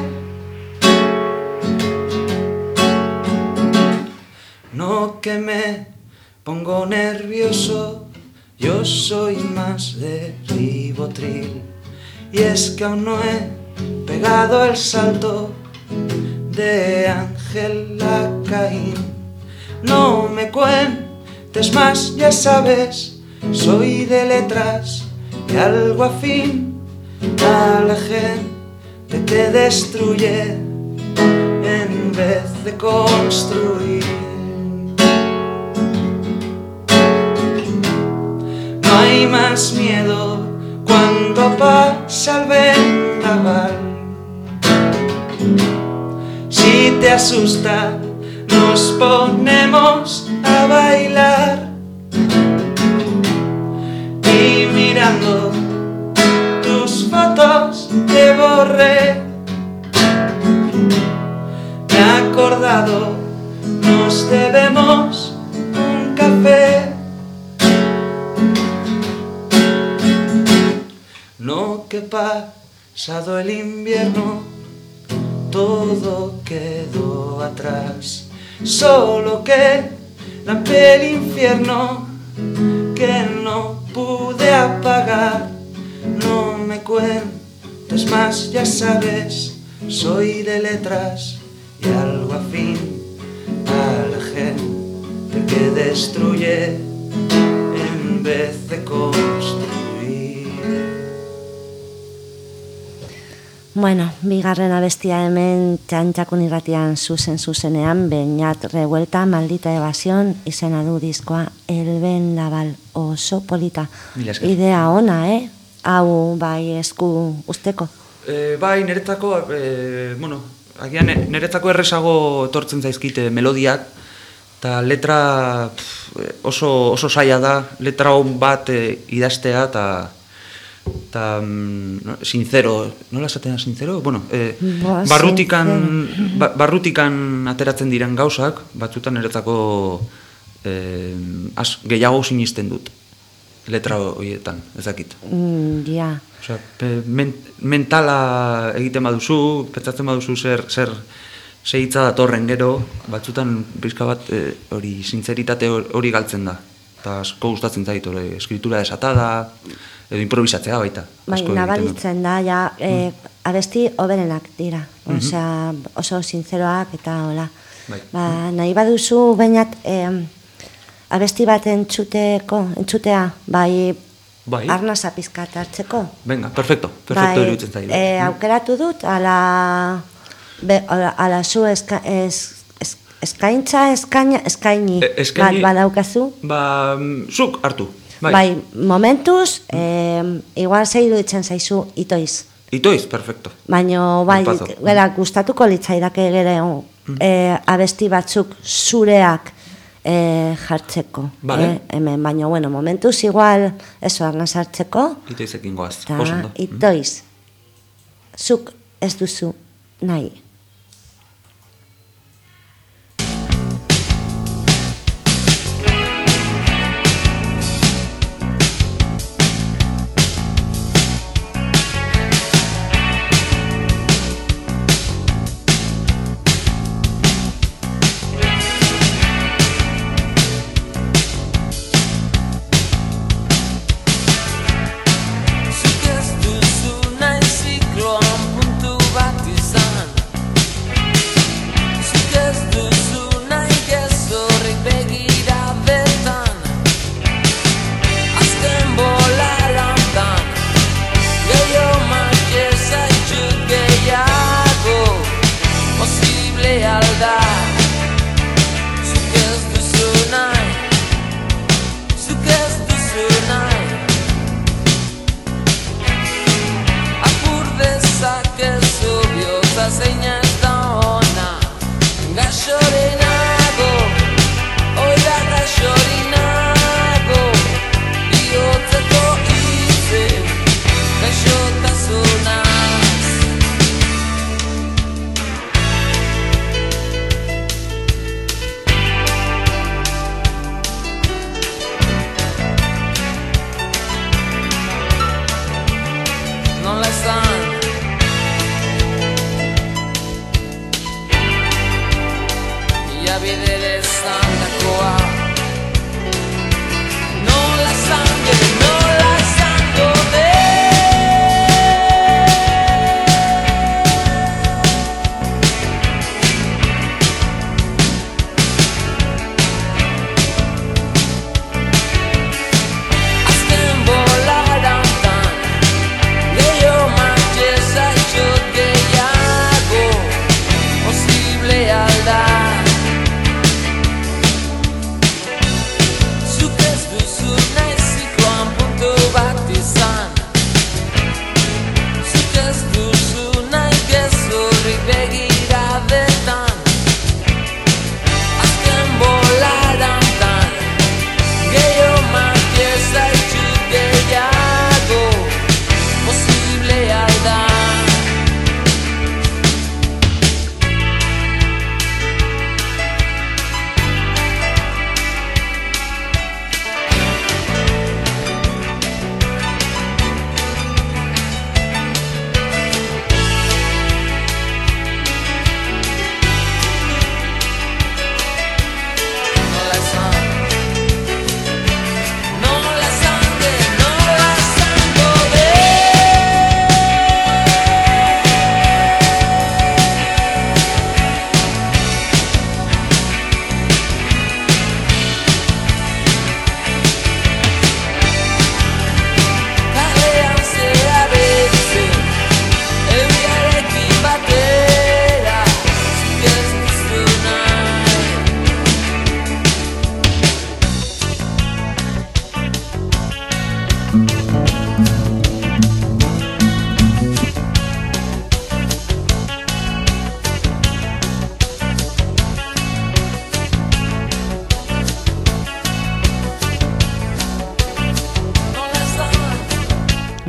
No que me pongo nervioso, yo soy más de Rivotril, y es que aún no he pegado el salto de Ángel a Caín. No me cuentes más, ya sabes, soy de letras y algo afín a la gente que destruye en vez de construir. No hay más miedo cuando pasa el vendaval. Si te asusta, nos ponemos a bailar y mirando tus fotos que borré, me he acordado, nos debemos un café. No que pasado el invierno todo quedó atrás, solo que el infierno que no pude apagar. No me cuentes más, ya sabes, soy de letras y algo afín a la gente que destruye en vez de construir. Bueno, bigarren abestia hemen Txantxakun irratian zuzen zuzenean, Beñat Revuelta, Maldita Evasión, izena du diskoa, El Vendaval, oso polita. Idea ona, eh? Hau bai esku usteko. E, bai, niretzako, e, bueno, agian niretzako errezago etortzen zaizkite melodiak, eta letra pff, oso, oso zaila da, letra hon bat e, idaztea, eta eta no, sincero, nola esaten sincero? Bueno, eh, Boa, barrutikan, ba, barrutikan ateratzen diren gauzak, batzutan niretzako eh, az, gehiago sinisten dut letra horietan, ez dakit. Mm, ja. Osea, men, mentala egiten baduzu, pentsatzen baduzu zer, zer zehitza datorren gero, batzutan pixka bat hori eh, sinceritate hori galtzen da. Eta asko gustatzen zait, hori, eskritura desatada, edo improvisatzea baita. Bai, nabaritzen da, ja, e, abesti oberenak dira. Osea, oso sinceroak eta hola. Bai. Ba, nahi baduzu, bainat, e, abesti bat entzuteko, entzutea, bai, bai. arnasa pizkat hartzeko. Venga, perfecto, perfecto bai, iruditzen zailu. E, aukeratu dut, ala, be, ala, ala zu eska, es, es, eskaintza, eskaina, eskaini, e, eskaini bat badaukazu. Ba, zuk hartu. Bai, bai momentuz, eh, igual zeiru ditzen zaizu itoiz. Itoiz, perfecto. Baina, bai, gara, gustatuko litzaidake gero mm. eh, abesti batzuk zureak eh, jartzeko. Vale. Eh, hemen, baina, bueno, momentuz igual, eso, arnaz hartzeko. Itoizekin goaz, osando. Itoiz, mm. zuk ez duzu nahi.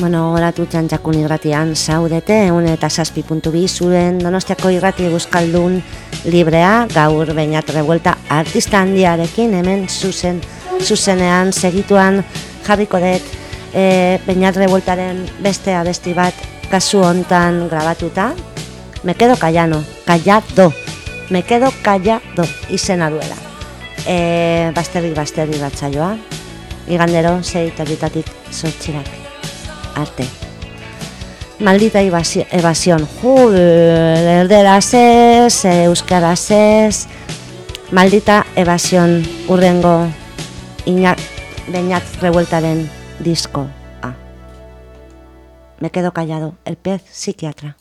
bueno, goratu Txantxakun irratian zaudete, egun eta zazpi puntu bi zuren Donostiako irrati euskaldun librea, gaur Beñat Revuelta artista handiarekin, hemen zuzen, zuzenean segituan jarriko dut e, Beñat Revueltaren beste abesti bat kasu hontan grabatuta, Me quedo callano, callado, me quedo callado izena duela. E, basterrik basterrik batzaioa, igandero sei taritatik sortxirak arte. Maldita evasión, joder, erderaz ez, euskaraz ez, maldita evasión urrengo Iñak Beñat Revueltaren disko. Ah. Me quedo callado, el pez psiquiatra.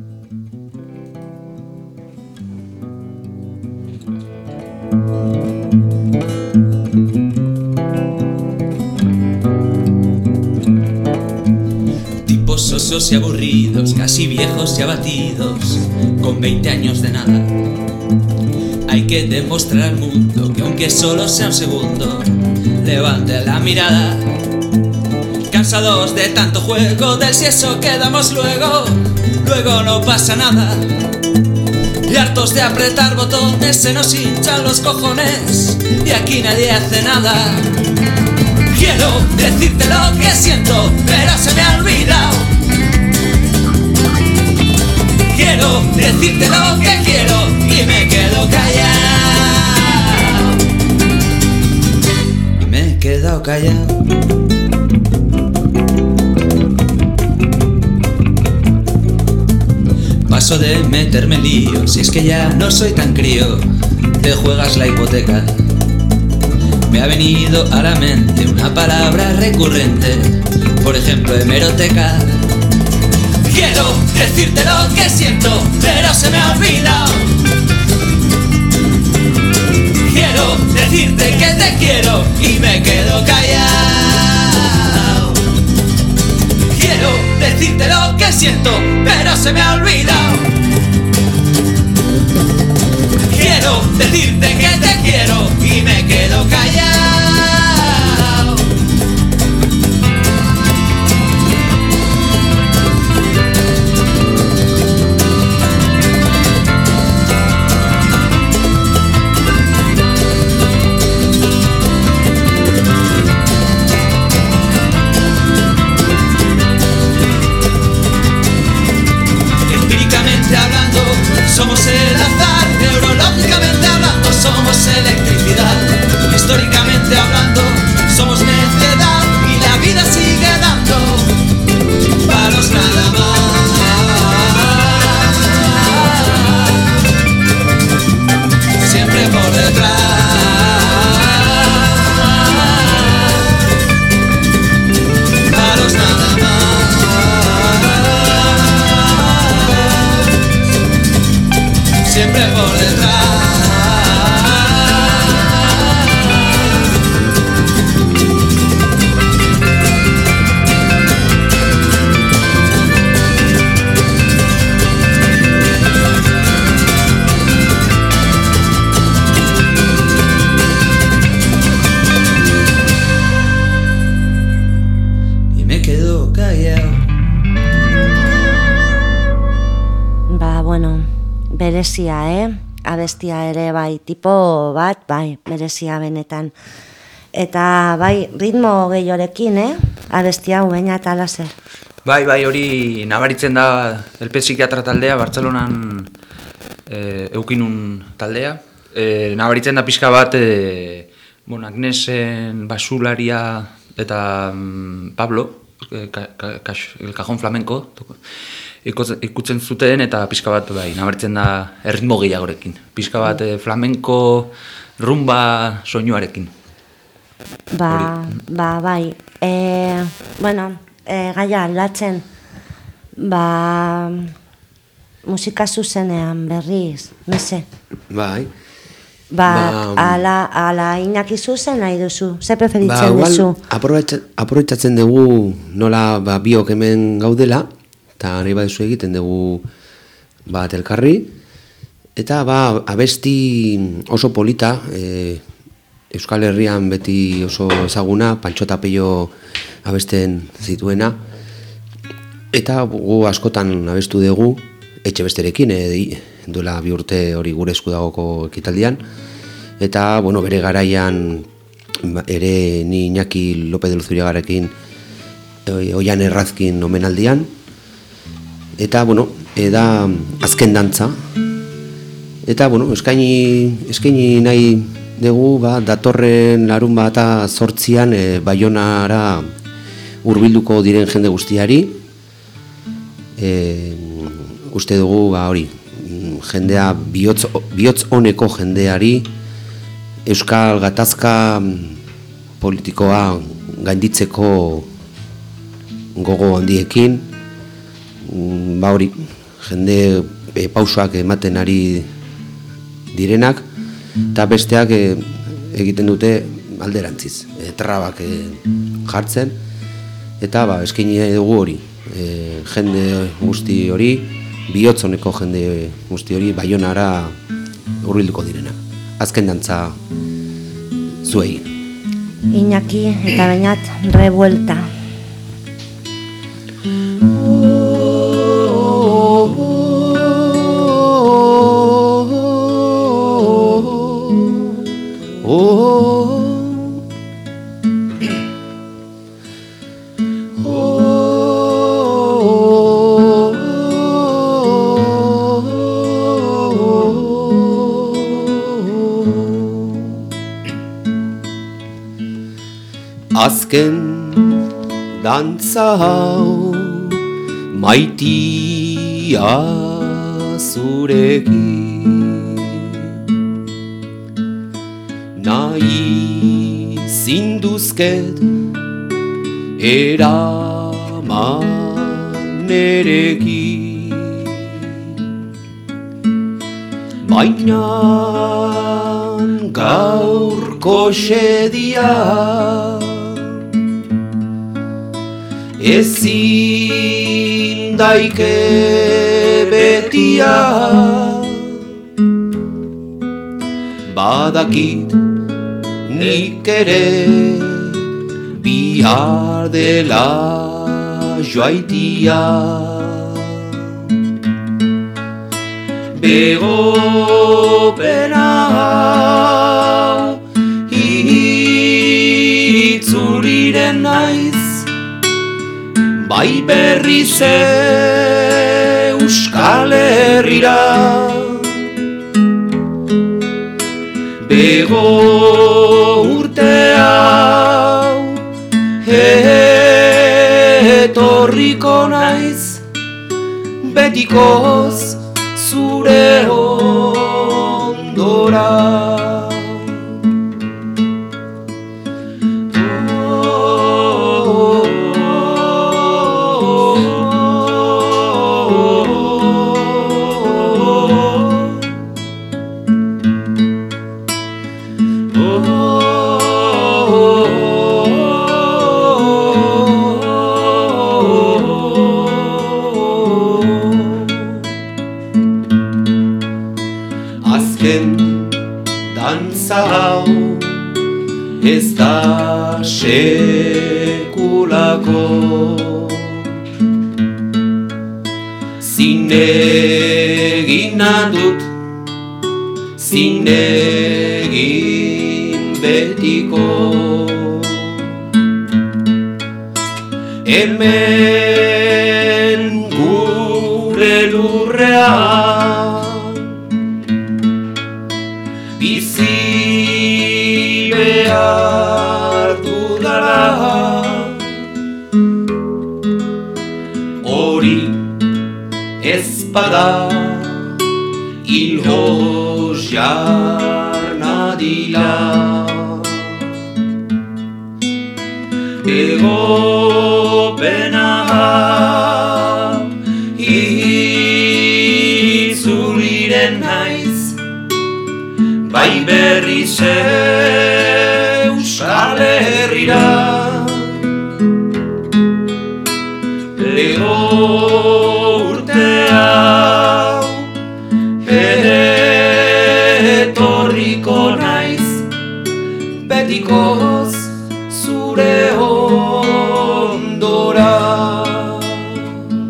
Tipos osos y aburridos, casi viejos y abatidos, con veinte años de nada. Hay que demostrar al mundo que aunque solo sea un segundo, levante la mirada. Cansados de tanto juego, del si eso quedamos luego, luego no pasa nada. Y hartos de apretar botones, se nos hinchan los cojones y aquí nadie hace nada. Quiero decirte lo que siento, pero se me ha olvidado. Quiero decirte lo que quiero y me quedo callado. Y me he quedado callado. Paso de meterme en lío, si es que ya no soy tan crío, te juegas la hipoteca. Me ha venido a la mente una palabra recurrente, por ejemplo hemeroteca. Quiero decirte lo que siento, pero se me ha olvidado. Quiero decirte que te quiero y me quedo callado. Quiero decirte lo que siento, pero se me ha olvidado. Quiero decirte que te quiero y me quedo callado. Somos el azar, neurológicamente hablando somos electricidad. Históricamente hablando somos necedad y la vida sigue dando palos nada más. Siempre por detrás. Palos nada más. Siempre por detrás. Y me quedo callado. Ba, bueno, berezia, eh? Abestia ere bai, tipo bat, bai, berezia benetan. Eta bai, ritmo gehiorekin, eh? Abestia hau baina eta lazer. Bai, bai, hori nabaritzen da el pez psikiatra taldea, Bartzelonan e, eukinun taldea. E, nabaritzen da pixka bat, e, bon, Agnesen basularia eta mm, Pablo, e, ka, ka, ka, el cajón flamenco, toko. Ikutzen zuten eta pixka bat bai, nabaritzen da erritmo gehiagorekin. Pixka bat eh, flamenko rumba soinuarekin. Ba, ba, bai. E, bueno, e, gaia aldatzen, ba, musika zuzenean berriz, meze. Bai. Ba, Ba, ala, ala Iñaki zuzen nahi duzu, ze preferitzen Ba, duzu? aprobetxatzen dugu nola ba, biok hemen gaudela, eta nahi baduzu egiten dugu bat elkarri, eta ba, abesti oso polita, e, Euskal Herrian beti oso ezaguna, Pantxo eta Pello abesten zituena, eta gu askotan abestu dugu, etxe besterekin, e, duela bi urte hori gure esku dagoko ekitaldian, eta, bueno, bere garaian ere ni Iñaki López de Luzuriagarekin Oian Errazkin omenaldian, eta, bueno, eda azken dantza, eta, bueno, eskaini, eskaini nahi dugu, ba, datorren larun bata zortzian e, Baionara hurbilduko diren jende guztiari, e, uste dugu, ba, hori, jendea, bihotz, bihotz honeko jendeari, Euskal gatazka politikoa gainditzeko gogo handiekin, ba hori, jende e, pausoak ematen ari direnak, eta besteak e, egiten dute alderantziz, e, trabak e, jartzen, eta ba, eskaini dugu hori, e, jende guzti hori, bihotzoneko jende guzti hori, Baionara hurbilduko direna. Azken dantza zuei. Iñaki eta Beñat revuelta. Azken dantza hau maitia zurekin, nahi zinduzket eraman nerekin, baina gaurko xedia ezin daike betia, badakit nik ere bihar dela joaitia. Begopena hau itzuliren naiz, bai berriz Euskal Herrira. Bego urte hau etorriko naiz, betikoz zure ondora. Ez da sekulako zinegin dut, zinegin betiko. Hemen gure lurrean bizi behar dudala, hori ez bada ilhoz jarna dila. Egopena itzuliren naiz, bai berriz Euskal Herrira. Lego urte hau etorriko naiz, betikoz zure ondora.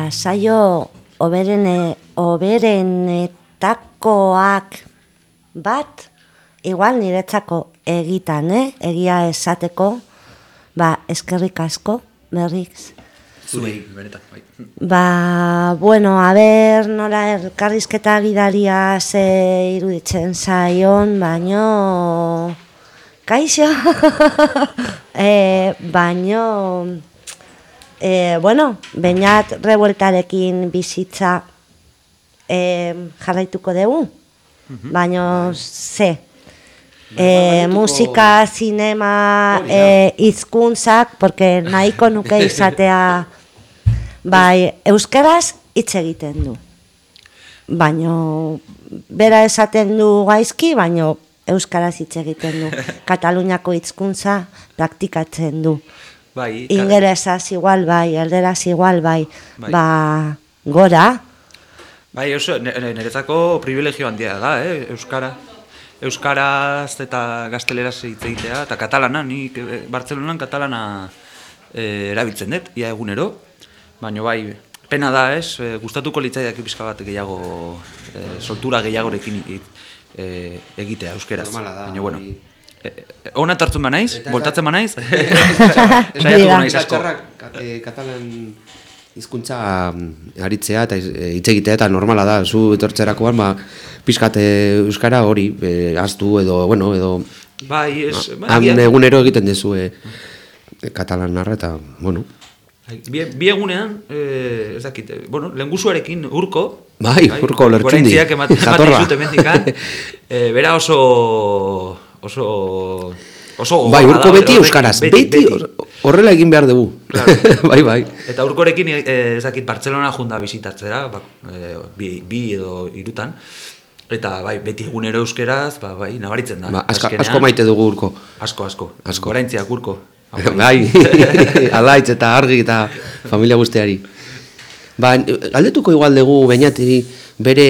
ba, saio oberene, oberenetakoak bat, igual niretzako egitan, eh? Egia esateko, ba, eskerrik asko, berriz. Zurei, benetan, bai. Ba, bueno, a ber, nola elkarrizketa gidaria ze iruditzen zaion, baino... Kaixo! e, baino... E, bueno, Beñat revueltarekin bizitza e, jarraituko dugu, baino ze... E, musika, zinema, e, hizkuntzak, porque nahiko nuke izatea, bai, euskaraz hitz egiten du. Baino, bera esaten du gaizki, baino euskaraz hitz egiten du. Kataluniako hizkuntza praktikatzen du. Bai, ingelesaz igual bai, erderaz igual bai, bai. Ba, gora. Bai, oso, niretzako privilegio handia da, eh, euskara. Euskaraz eta gazteleraz hitz egitea, eta katalana, nik Bartzelonan katalana e, erabiltzen dut, ia egunero, baina bai, pena da ez, e, gustatuko litzaidak pixka bat gehiago, e, soltura gehiagorekin e, egitea euskeraz. Baina, bueno, e, e, ona tartzen ba naiz, voltatzen ba naiz, saiatuko naiz asko. Katalan hizkuntza aritzea eta hitz egitea eta normala da, zu etortzerakoan, ba, pixkat euskara hori, e, aztu edo, bueno, edo... Bai, ez... Han egunero egiten dezu e, katalanarra eta, bueno... Bi, bi egunean, e, ez dakit, bueno, lengusuarekin urko... Bai, bai urko lertxundi, jatorra. E, bera oso... oso... oso bai, urko da, beti euskaraz, beti, beti, beti horrela egin behar dugu. Claro. Bai, bai. Eta urkorekin, e, ez dakit, Bartzelona junda bizitatzera, ba, e, bi, bi edo irutan, eta bai, beti egunero euskeraz, ba, bai, nabaritzen da. Ba, asko, asko maite dugu urko. Asko, asko. Asko. Goraintziak urko. Bai, alaitz eta argi eta familia guztiari. Ba, galdetuko igual dugu Beñatiri bere...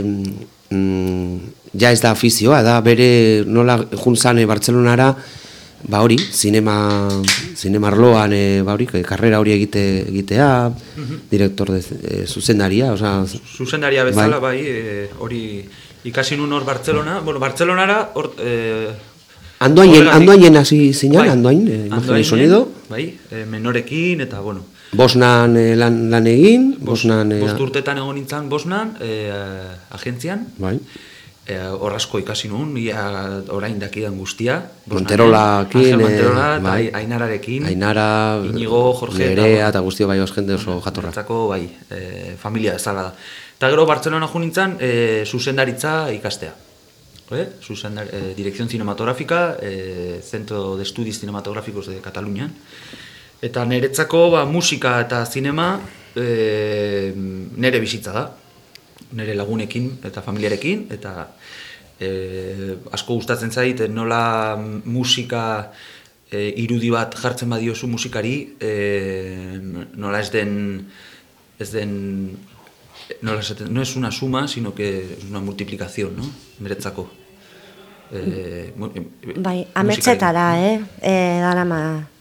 Mm, ja ez da afizioa, da bere nola juntzane Bartzelonara, ba hori, zinema, zinema arloan, e, ba hori, karrera hori egite, egitea, uh-huh. Direktor de, e, zuzendaria, oza... Zuzendaria bezala, bai, e, hori ikasi nun hor Bartzelona, bueno, Bartzelonara, hor... E, andoainen, andoainen hasi zinean, bai, andoain, e, imagen sonido. Bai, e, menorekin, eta bueno... Bosnan e, lan, lan egin, Bosnan... E, Bost urtetan egon nintzen Bosnan, e, agentzian. Bai. Hor e, asko ikasi nuen, ia orain dakidan guztia. Monterolakin, Monterola, e, bai, Ainararekin. Ainara, Inigo, Jorge, Nerea eta guztio bai jende oso jatorra. Bertzako, bai, e, familia bezala da. Eta gero Bartzelona jo nintzen, e, zuzendaritza ikastea. E, Zuzendar, e, Dirección Cinematográfica, e, Centro de Estudios Cinematográficos de Cataluña. Eta niretzako ba, musika eta zinema e, nire bizitza da. Nire lagunekin eta familiarekin, eta e, asko gustatzen zait nola musika e, irudi bat jartzen badiozu musikari, e, nola ez den, ez den, nola esaten, no es una suma, sino que es una multiplicación, no? Niretzako. E, bai, ametsetara, eh? E, darama...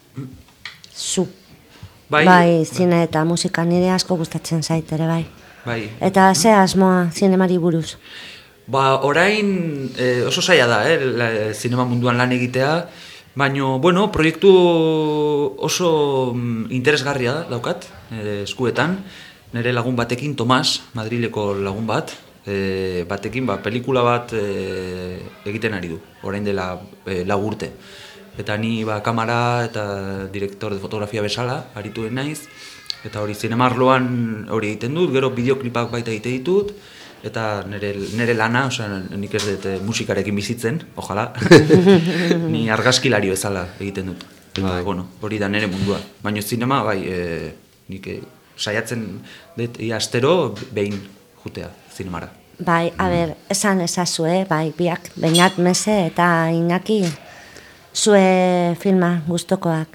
Zu. Bai, bai, zine eta musika nire asko gustatzen zait ere, bai. Bai. Eta ze asmoa zinemari buruz? Ba, orain e, oso zaila da, eh, la, zinema munduan lan egitea, baina, bueno, proiektu oso mm, interesgarria daukat, nire eskuetan, nire lagun batekin, Tomas, Madrileko lagun bat, e, batekin, ba, pelikula bat e, egiten ari du, orain dela e, lau urte. Eta ni ba, kamera eta direktor de fotografia bezala arituen naiz. Eta hori zinema arloan hori egiten dut, gero bideoklipak baita egite ditut. Eta nire, nire lana, osea, nik ez dut musikarekin bizitzen, ojala. Ni argazkilari bezala egiten dut. Eta, bueno, hori da nire mundua. Baina zinema, bai, e, nik e, saiatzen dut ia astero behin jutea zinemara. Bai, a ber, esan ezazue, bai, biak, Beñat Meze eta Iñaki... Zue filma gustokoak.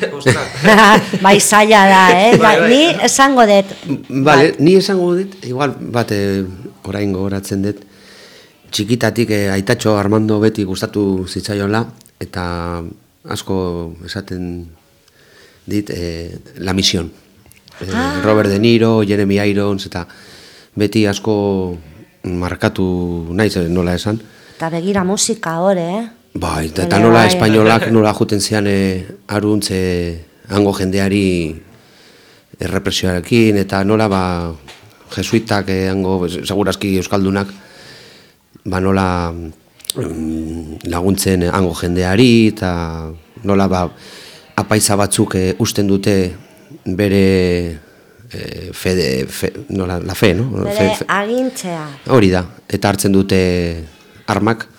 Bai, zaila da, eh? Bai, bai. Ni esango dut. Vale, ni esango dut, igual, bat, eh, orain gogoratzen dut, txikitatik eh, Aitatxo Armando beti gustatu zitzaiola, eta asko esaten dit, eh, La Misión. eh, Ah. Robert De Niro, Jeremy Irons, eta beti asko markatu naiz, eh, nola esan. Eta begira musika hor, eh? Bai, eta, eta Bai, nola bai. espainolak nola juten zean e, aruntze hango jendeari errepresioarekin, eta nola ba jesuitak e, hango, segurazki euskaldunak, ba nola mm, laguntzen hango jendeari, eta nola ba apaiza batzuk e, usten dute bere e, fede, fe, nola, la fe, no? Bere Fe- fe- agintzea. Hori da, eta hartzen dute armak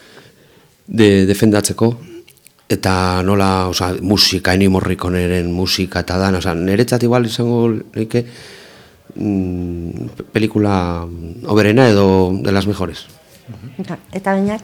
de, defendatzeko, eta nola, oza, musika, Ennio Morriconeren musika eta dan, oza, niretzat igual izango leike mm, pelikula oberena edo de las mejores. Eta bainat?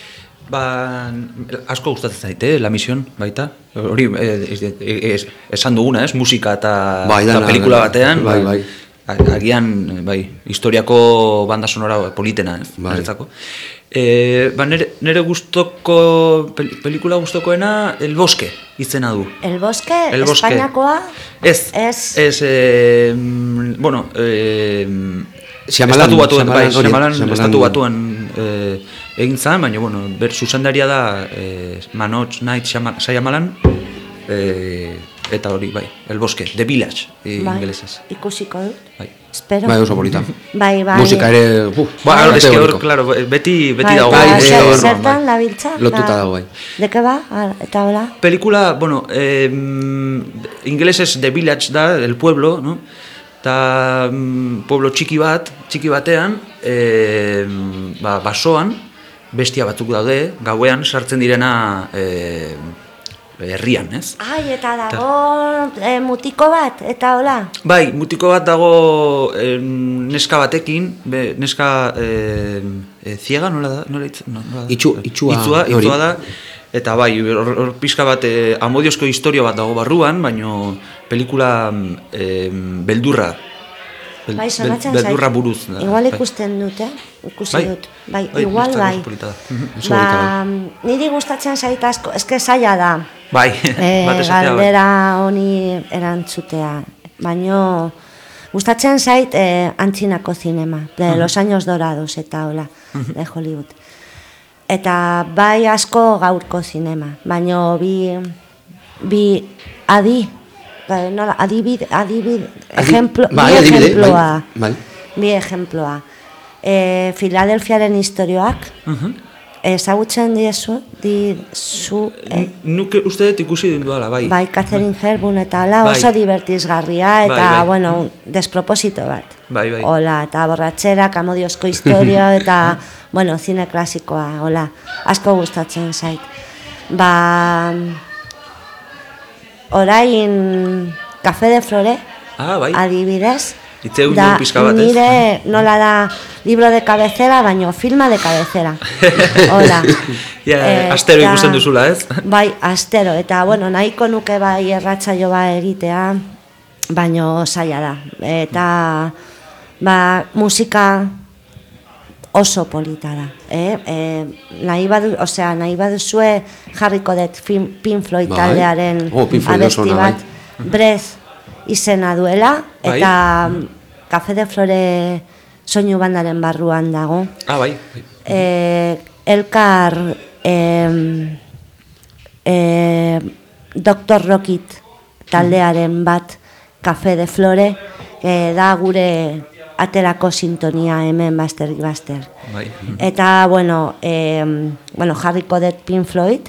Ba, asko gustatzen zaite, La Misión, baita. Hori, eh, es- es- esan duguna, ez, musika eta, Bai, eta dana, pelikula dana. batean. Bai, bai. A- Agian, bai, historiako banda sonora politena, ez, Bai. niretzako. Eh, ba, nere, nere gustoko, pel, pelikula gustokoena, El Bosque, izena du. El Bosque, El Bosque. Espainiakoa? Ez, Ez. ez, eh, mm, bueno, eh, Shyamalan, estatu batuan, Shyamalan bai, hori, Shyamalan Shyamalan. estatu batuan eh, egin zan, baina, bueno, ber zuzendaria da eh, Manoj Night Shyama- Shyamalan, eh, eta hori, bai, El Bosque, The Village, eh, Bai, ingelesez. ikusiko dut. Bai. Espero. Bai, oso polita. Bai, bai. Musika ere, uf, Ba, hor, eske hor, teoriko. claro, beti, beti Bai, dago. eta bai, zer- hor, bai. zertan labiltza? Lotuta Da- dago, bai. De ke ba? Ah, Eta hola? Pelikula, bueno, eh, mm, ingelesez The Village da, el pueblo, no? Eta mm, pueblo txiki bat, txiki batean, eh, ba, basoan, bestia batzuk daude, gauean sartzen direna eh, herrian, ez? Ai, eta dago eh, mutiko bat, eta hola? Bai, mutiko bat dago eh, neska batekin, be, neska eh, eh, ziega, nola da? Nola, itz, no, nola da? Itxu- itxua, Itzua, hori. itzua da. Eta bai, hor, hor pixka bat eh, amodiozko historia bat dago barruan, baino pelikula eh, beldurra. Bel, Bai, sonatzen bel- zait. beldurra buruz. Da, Igual bai. ikusten dut, eh? Ikusi Bai. dut. Bai, Bai, igual gustatzen bai. oso polita da. Oso Ba, polita, niri gustatzen zait asko, eske zaila da. Bai, Eh, bat esatea, bai. galdera honi erantzutea. Baino gustatzen zait eh, antzinako zinema, de los años dorados eta hola, de Hollywood. Eta bai asko gaurko zinema, baino bi bi adi, eh, nola, adibid, adibid, ejemplo, bai, bi adibide, ejemploa, bai, bai. bi ejemploa. Eh, Filadelfiaren historioak, ezagutzen diezu, dizu, eh, Nuke uste dut ikusi din duala, bai. bai, Catherine Hepburn eta hala Bai. oso divertizgarria eta, Bai, bai. bueno, desproposito bat. Bai, bai. Hola, eta borratxerak, amodiozko historia eta, bueno, zine klasikoa, hola, asko gustatzen zait. Ba, orain, Café de Flore, Ah, bai. adibidez, Hitz egin da du pixka bat, ez? nire nola da libro de cabecera, baino filma de cabecera. Hola. Ja, astero Eta- ikusten duzula, ez? Bai, astero, eta bueno, nahiko nuke bai erratsaio ba egitea, baino zaila da. Eta ba, musika oso polita da. Eh? Eh, nahi badu, osea, nahi baduzue jarriko dut Fin- Pink Floyd Bai. taldearen Oh, Pink Floyd oso abesti ona, bat, bai. Breath izena duela, Bai. eta Café de Flore soinu bandaren barruan dago. Ah, bai. bai. Eh, elkar eh, eh, Doctor Rocket taldearen bat Café de Flore, eh, da gure aterako sintonia hemen Baster Baster. Bai. Eta, bueno, eh, bueno, jarriko dut Pink Floyd,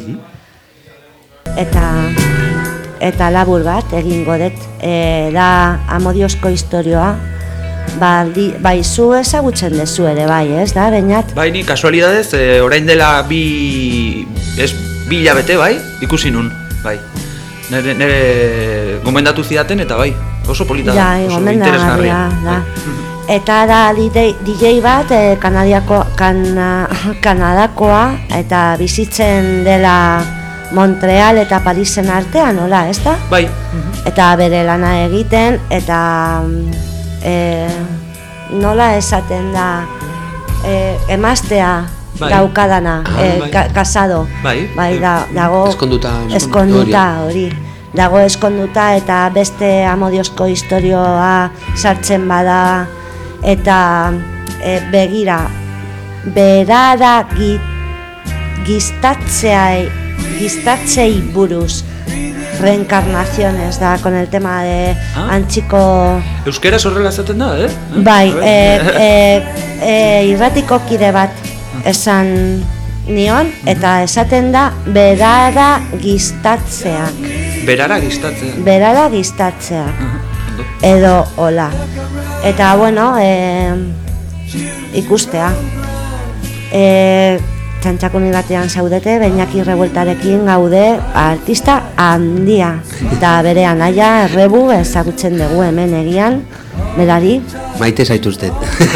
eta eta labur bat egingo dut, e, da amodiozko historioa, ba, di, bai zu ezagutzen dezu ere, bai, ez da, bainat? Bai, ni kasualidadez, eh, orain dela bi, ez, bi hilabete, bai, ikusi nun, bai. Nere, nere gomendatu zidaten eta bai, oso polita da, Ja, oso gomendagarria interesgarria. da. Bai. Eta da D J, D J bat, eh, kanadiako, kana, kanadakoa, eta bizitzen dela Montreal eta Parisen artean, hola, ez da? Bai, Eta bere lana egiten, eta mm, eh, nola esaten da, eh, emaztea Bai. daukadana, Ah, eh, bai. ka- kasado, Bai. bai da, dago Eskonduta, eskonduta, eskonduta hori. dago eskonduta eta beste amodiozko historioa sartzen bada eta e, begira berara gi, giztatzei giztatzei buruz reencarnaciones da con el tema de ah? antxiko Euskaraz horrela esaten da, eh? bai, e, e, e, irratiko kide bat esan nion eta esaten da berara giztatzeak Berara giztatzea berara giztatzeak uh-huh. edo hola eta bueno e, ikustea e, txantxakun batean zaudete Beñaki Revueltarekin gaude artista handia eta bere anaia Errebu ezagutzen dugu hemen egian berari Maite zaituztet.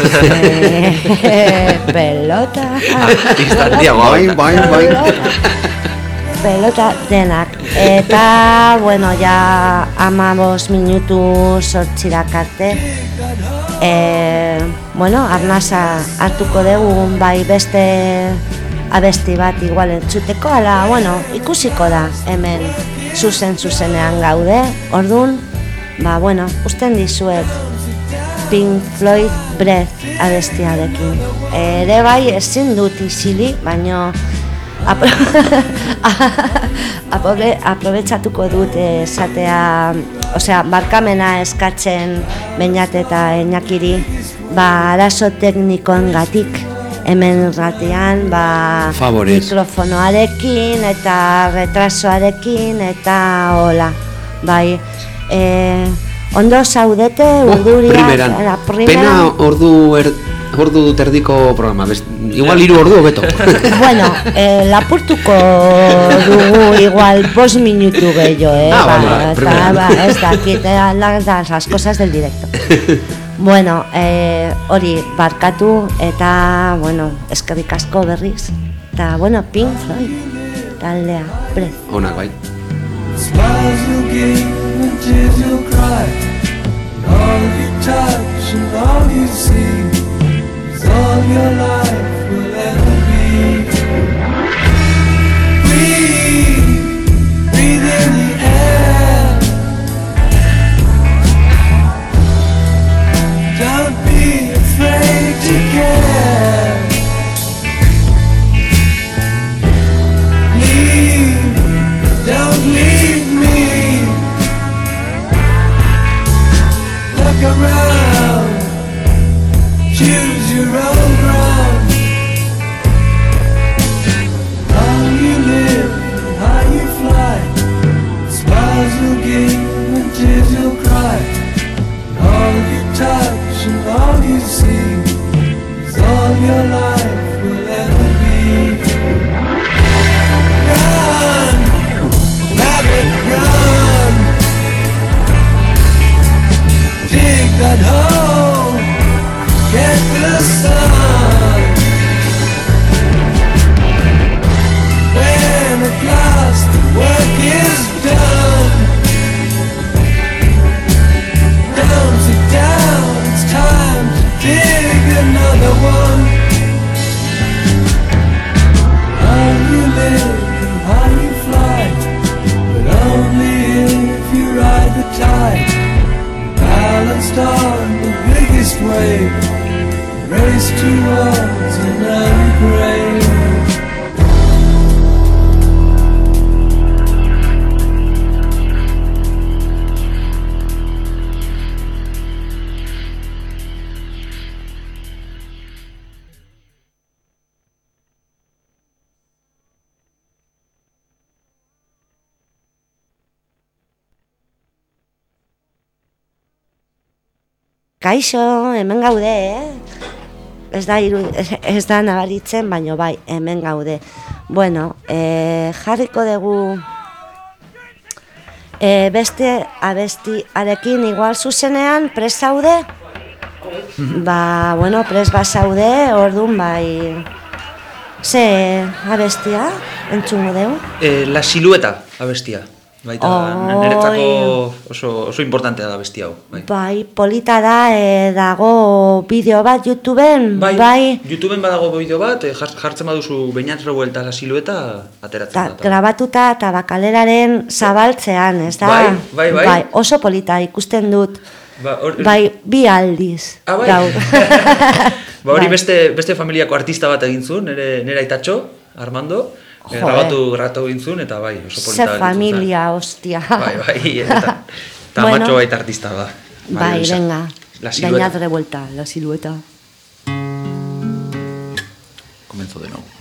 Pelota. Artista handia Bai, bai, bai. Pelota denak. Eta, bueno, ja amabos minutu sortzirak arte. E, bueno, arnasa hartuko dugu bai beste abesti bat igual entzuteko, ala, bueno, ikusiko da hemen zuzen zuzenean gaude. Ordun, ba, bueno, usten dizuet Pink Floyd Breath abestiarekin. Ere bai ezin dut isili, baino apro aprobe, aprobetsatuko dut esatea, osea, barkamena eskatzen Beñat eta Eñakiri, ba, arazo teknikoengatik hemen irratian, ba, Favores. mikrofonoarekin eta retrasoarekin eta hola, bai, eh, ondo zaudete, urduria, primeran. la primera. Pena ordu er, ordu terdiko programa, Best, igual hiru ordu hobeto. Bueno, eh, lapurtuko dugu igual bost minutu gehiago, eh? Ah, ba, vale, vale, eta, primera. ba, ez dakit, eh, las, las cosas del directo. Bueno, eh, hori barkatu eta, bueno, eskerrik asko berriz. Eta, bueno, Pink Floyd, taldea, Breath. Onak bai. Smiles you'll give and tears you'll cry. All you touch and all you see is all your life will ever be. Breathe, breathe in the air. Don't be afraid to care. Leave, don't leave me. Look around, choose your own ground. How you live and how you fly. Smiles you'll give and tears you'll cry. All you touch and all you see is all your life will ever be. Run, rabbit, run. Dig that hole, get the sun. When at last the work is done, down, sit down, it's time to dig another one. How you live and how you fly, but only if you ride the tide. Balanced on the biggest wave, race towards an early grave. Kaixo, hemen gaude, eh? Ez da, iru, ez da nabaritzen, baino bai, hemen gaude. Bueno, eh, jarriko dugu eh, beste abesti arekin igual zuzenean, pres zaude? Ba, bueno, pres bat zaude, orduan bai, ze abestia entzungo dugu? Eh, la silueta abestia. Baita Oi. niretzako oso, oso importantea da besti hau. Bai, Bai, polita da, e, dago bideo bat YouTubeen, bai, bai, YouTubeen badago bideo bat, eh, jar- jartzen baduzu Beñat Revuelta la silueta, ateratzen ta, da. grabatuta eta bakaleraren zabaltzean, ez da? Bai, bai, bai. Bai, oso polita ikusten dut. Ba, hor- Bai, bi aldiz. Ah, bai. gaur. Ba, hori Bai. beste, beste familiako artista bat egin zuen, nere, nere aitatxo, Armando, eh, Jo, grabatu, grabatu egin zuen, eta bai, oso polita. Ze gelditzen zen. familia, hostia. Bai, bai, eta, eta Bueno. matxo baita artista da. Bai, Luisa. venga. La silueta. Beñat Revuelta, la silueta. Comenzo de nuevo.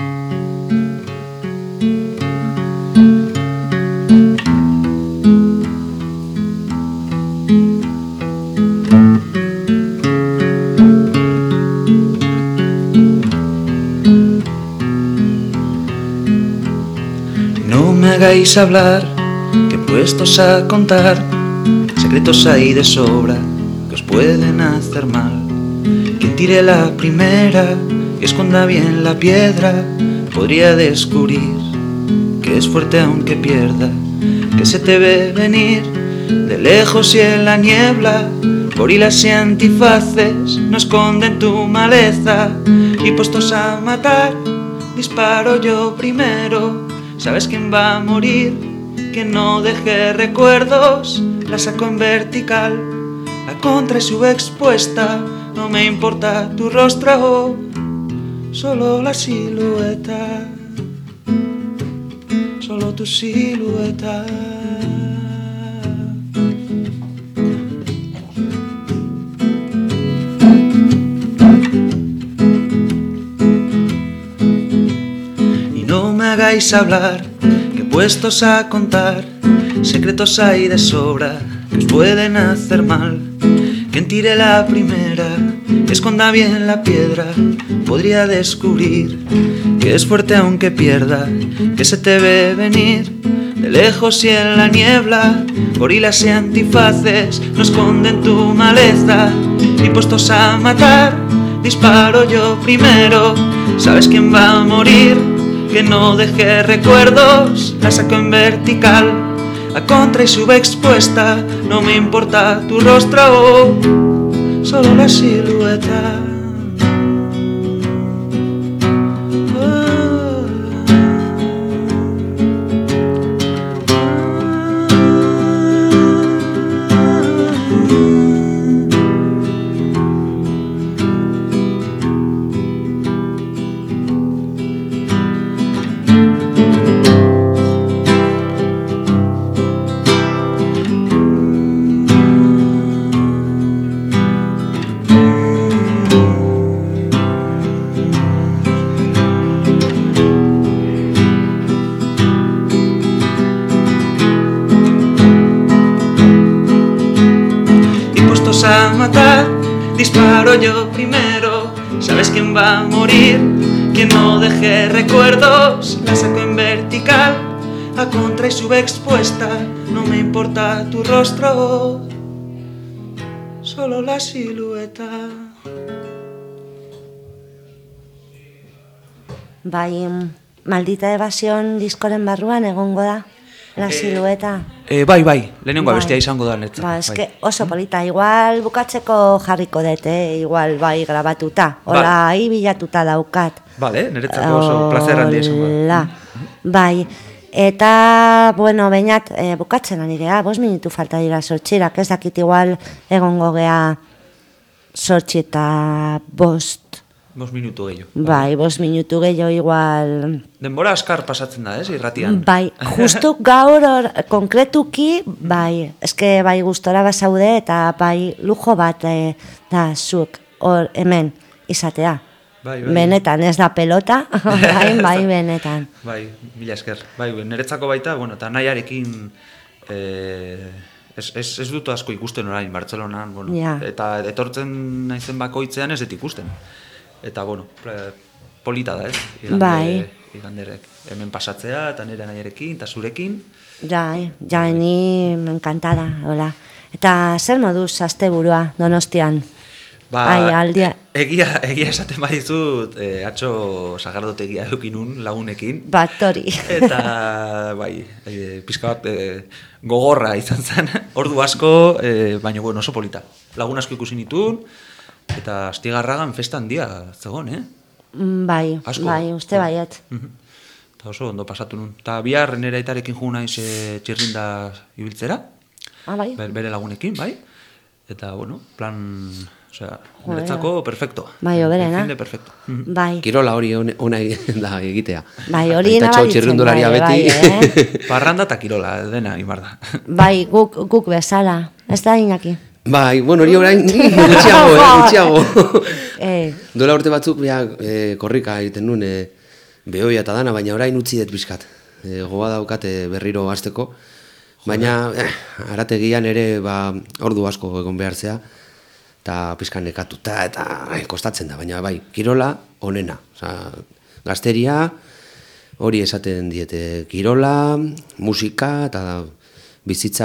No me hagáis hablar, que puestos a contar, secretos hay de sobra que os pueden hacer mal. Quien tire la primera y esconda bien la piedra, podría descubrir que es fuerte aunque pierda, que se te ve venir de lejos y en la niebla. Gorilas y antifaces no esconden tu maleza, y puestos a matar, disparo yo primero. ¿Sabes quién va a morir? Que no deje recuerdos. La saco en vertical, la contra y sube expuesta. No me importa tu rostro, solo la silueta, solo tu silueta. Y no me hagáis hablar, que puestos a contar, secretos hay de sobra que os pueden hacer mal. Quien tire la primera, esconda bien la piedra, podría descubrir que es fuerte aunque pierda, que se te ve venir de lejos y en la niebla. Gorilas y antifaces no esconden tu maleza, y puestos a matar, disparo yo primero. ¿Sabes quién va a morir? Que no deje recuerdos. La saco en vertical, a contra y sube expuesta. No me importa tu rostro, solo la silueta. A matar, disparo yo primero. ¿Sabes quién va a morir? Quien no deje recuerdos. La saco en vertical, a contra y sube expuesta. No me importa tu rostro, solo la silueta. Bai, maldita evasión diskoren barruan egongo da, la Eh, silueta. Eh, bai, bai, lehenengo Bai. abestia izango da netzat. Ba, eske oso polita, igual bukatzeko jarriko dut, eh? Igual bai grabatuta, hola, Ba. ahi bilatuta daukat. Vale, niretzako oso placer handia izango da. Hola, bai, eta, bueno, Beñat, eh, bukatzen ari gea, bost minutu falta dira sortxirak, ez dakit igual egongo gea sortxi eta bost, Bos minutu gehiago. bai, bost minutu gehiago igual... Denbora askar pasatzen da, ez, irratian. Bai, justu gaur hor, konkretuki, bai, eske bai gustora bazaude eta bai lujo bat eh, da zuk hor hemen izatea. Bai, bai. Benetan, ez da pelota, bai, bai, benetan. Bai, mila esker. Bai, niretzako baita, bueno, eta nahiarekin eh, ez, ez, ez dut asko ikusten orain, Bartzelonan, bueno, Ja. eta etortzen naizen bakoitzean ez dut ikusten. Eta, bueno, pla- polita da, ez? Igande, Bai. Iganderek hemen pasatzea, eta nire nahiarekin, eta zurekin. Jai, jai, ni encantada, hola. Eta zer moduz asteburua Donostian? Ba, Ai, aldia. Egia, egia esaten badizut, eh, atxo sagardotegia edukinun lagunekin. Batori. Eta, bai, eh, pizka bat eh, gogorra izan zen, ordu asko, eh, baina bueno, oso polita. Lagun asko ikusi nituen, eta Astigarragan festa handia zegoen, eh? Mm, Bai, Asko. bai, uste baiet. Mhm. Eta oso ondo pasatu nun. Eta bihar nire aitarekin jugu naiz e, txirrinda ibiltzera, Ah, bai? ber- bere lagunekin, bai? Eta, bueno, plan, osea, Joder. niretzako perfecto. Bai, hoberena. El fin de perfecto. Mhm. Bai, Kirola hori one- ona egiten da egitea. bai, hori Aitatxo nabaritzen txirrindularia bai, beti. bai, eh? Parranda eta kirola, dena, imar da. Bai, guk, guk bezala. Ez da Iñaki? Bai, bueno, hori orain gutxiago, eh, gutxiago. Eh, Dola urte batzuk ja, e, korrika egiten nuen e, behoia eta dana, baina orain utzi dut pixkat. E, goa daukate berriro hasteko. Baina eh, arategian ere ba, ordu asko egon behar zea, eta pixkan nekatuta eta ai, kostatzen da, baina bai, kirola onena. Osa, gazteria hori esaten diete kirola, musika eta bizitza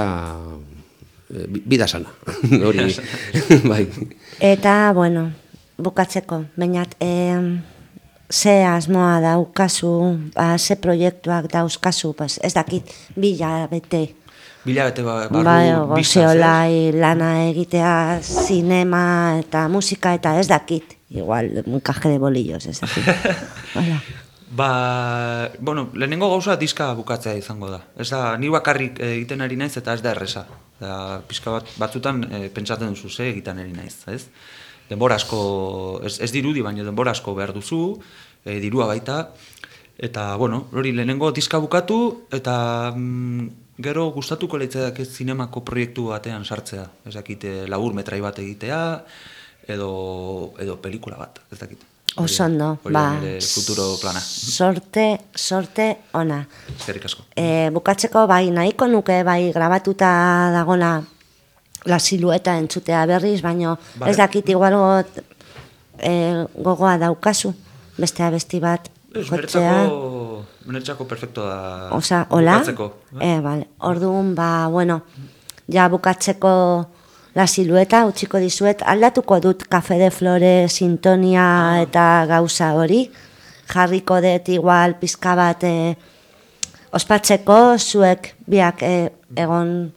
e, bi- bida sana. Hori, bai. Eta, bueno, bukatzeko, bainat, eh, ze asmoa daukazu, ba, ze proiektuak dauzkazu, pues, ez dakit, bila bete. Bila bete ba, barru Bai, bizaz, ez? gozeolai, lana egitea, zinema eta musika eta ez dakit. Igual, un caje de bolillos, ez dakit. Hola. Ba, bueno, lehenengo gauza diska bukatzea izango da. Ez da, ni bakarrik eh, egiten ari naiz eta ez da erresa. Da, pizka bat, batzutan eh, pentsatzen duzu ze egiten ari naiz, ez? Denbora asko, ez, ez dirudi, baina denbora asko behar duzu, eh, dirua baita. Eta, bueno, hori lehenengo diska bukatu eta mm, gero gustatuko leitzaidak ez zinemako proiektu batean sartzea. Ez dakit, eh, labur metrai bat egitea, edo, edo pelikula bat, ez dakit. Hori da, Oso ondo, hori da ba, nire futuro plana. sorte, sorte ona. Eskerrik asko. E, bukatzeko bai nahiko nuke bai grabatuta dagona la silueta entzutea berriz, baino Vale. ez dakit igual got, e, gogoa daukazu, beste abesti bat Ez, jotzea. niretzako, niretzako perfecto da. Osa, hola? bukatzeko, eh? Eh, vale. Orduan, ba, bueno, ja bukatzeko la silueta, utziko dizuet, aldatuko dut Café de Flores, sintonia eta gauza hori, jarriko dut igual pizka bat eh, ospatzeko, zuek biak eh, egon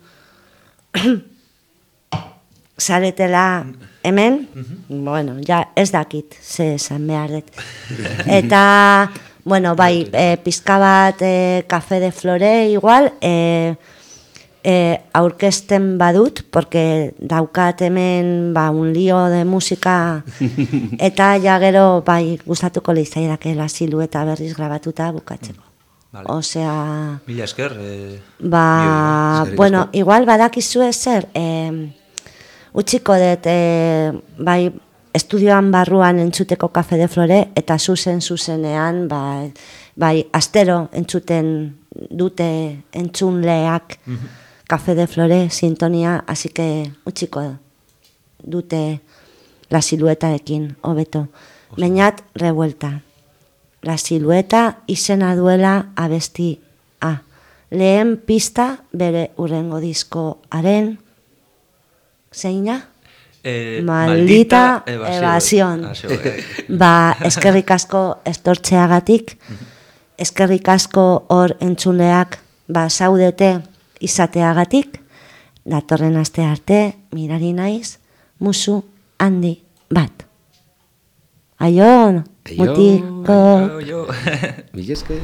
zaretela hemen, bueno, ja ez dakit, ze esan behar dut. Eta, bueno, bai, eh, pizka bat eh, Café de Flore igual, eh, eh, aurkezten badut, porque daukat hemen ba, un lío de musika, eta ja gero bai gustatuko leizaidake la silueta berriz grabatuta bukatzeko. Vale. Osea, Mila esker. Eh, ba, eskerrik bueno, asko. igual badakizue zer, eh, utziko dut, eh, bai, estudioan barruan entzuteko Café de Flore, eta zuzen zuzenean, ba, bai, astero entzuten dute entzunleak Café de Flore, sintonia, así que utziko dute la siluetaekin, hobeto. Bainat, revuelta. La silueta izena duela abesti A. Lehen pista bere urrengo diskoaren zeina? eh, Maldita evasión. evasión. Evasión, eh. Ba, eskerrik asko estortzeagatik, eskerrik asko hor entzuleak ba, zaudete izateagatik, datorren aste arte, mirari naiz, musu handi bat. Aion, Aion. mutiko. Yo, yo. Mila esker.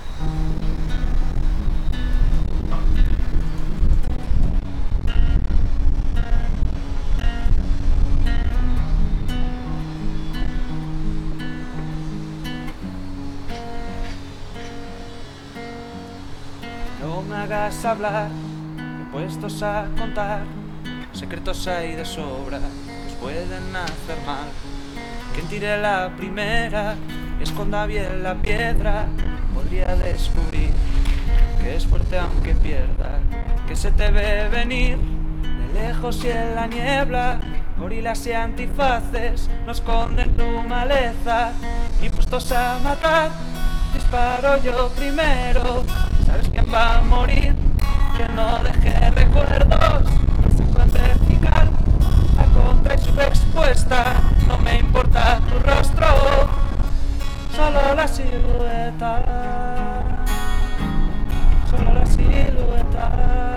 No me hagas hablar, puestos a contar, secretos hay de sobra que os pueden hacer mal. Quien tire la primera, esconda bien la piedra, podría descubrir que es fuerte aunque pierda, que se te ve venir de lejos y en la niebla. Gorilas y antifaces no esconden tu maleza, y puestos a matar, disparo yo primero. ¿Sabes quién va a morir? Que no deje recuerdos. Saco en vertical, a contra y subexpo. expuesta, no me importa tu rostro, solo la silueta, solo la silueta.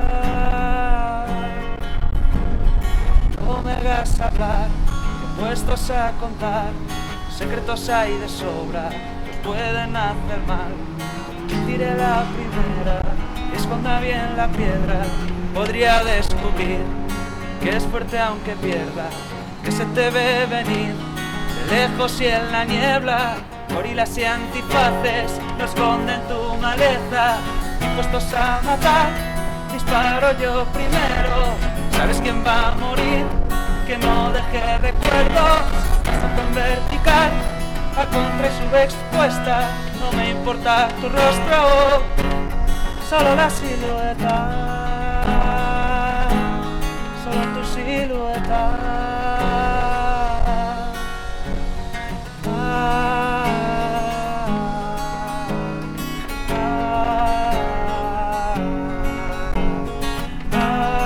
No me hagas hablar, que puestos a contar, secretos hay de sobra, nos pueden hacer mal. Tire la primera, esconda bien la piedra, podría descubrir que es fuerte aunque pierda, que se te ve venir de lejos y en la niebla. Gorilas y antifaces no esconden tu maleza, dispuestos a matar, disparo yo primero. ¿Sabes quién va a morir? Que no deje recuerdos, hasta en vertical, a contra y sube expuesta. No me importa tu rostro, solo la silueta, solo tu silueta. Ah, ah,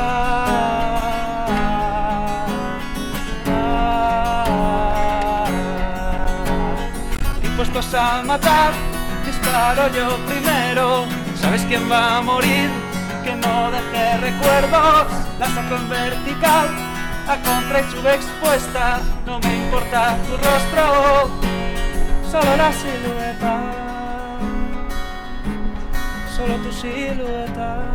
ah, ah. Dispuestos a matar, disparo yo primero. ¿Sabes quién va a morir? Que no deje recuerdos, la saco en vertical, a contra y sube expuesta. No me importa tu rostro, solo la silueta, solo tu silueta.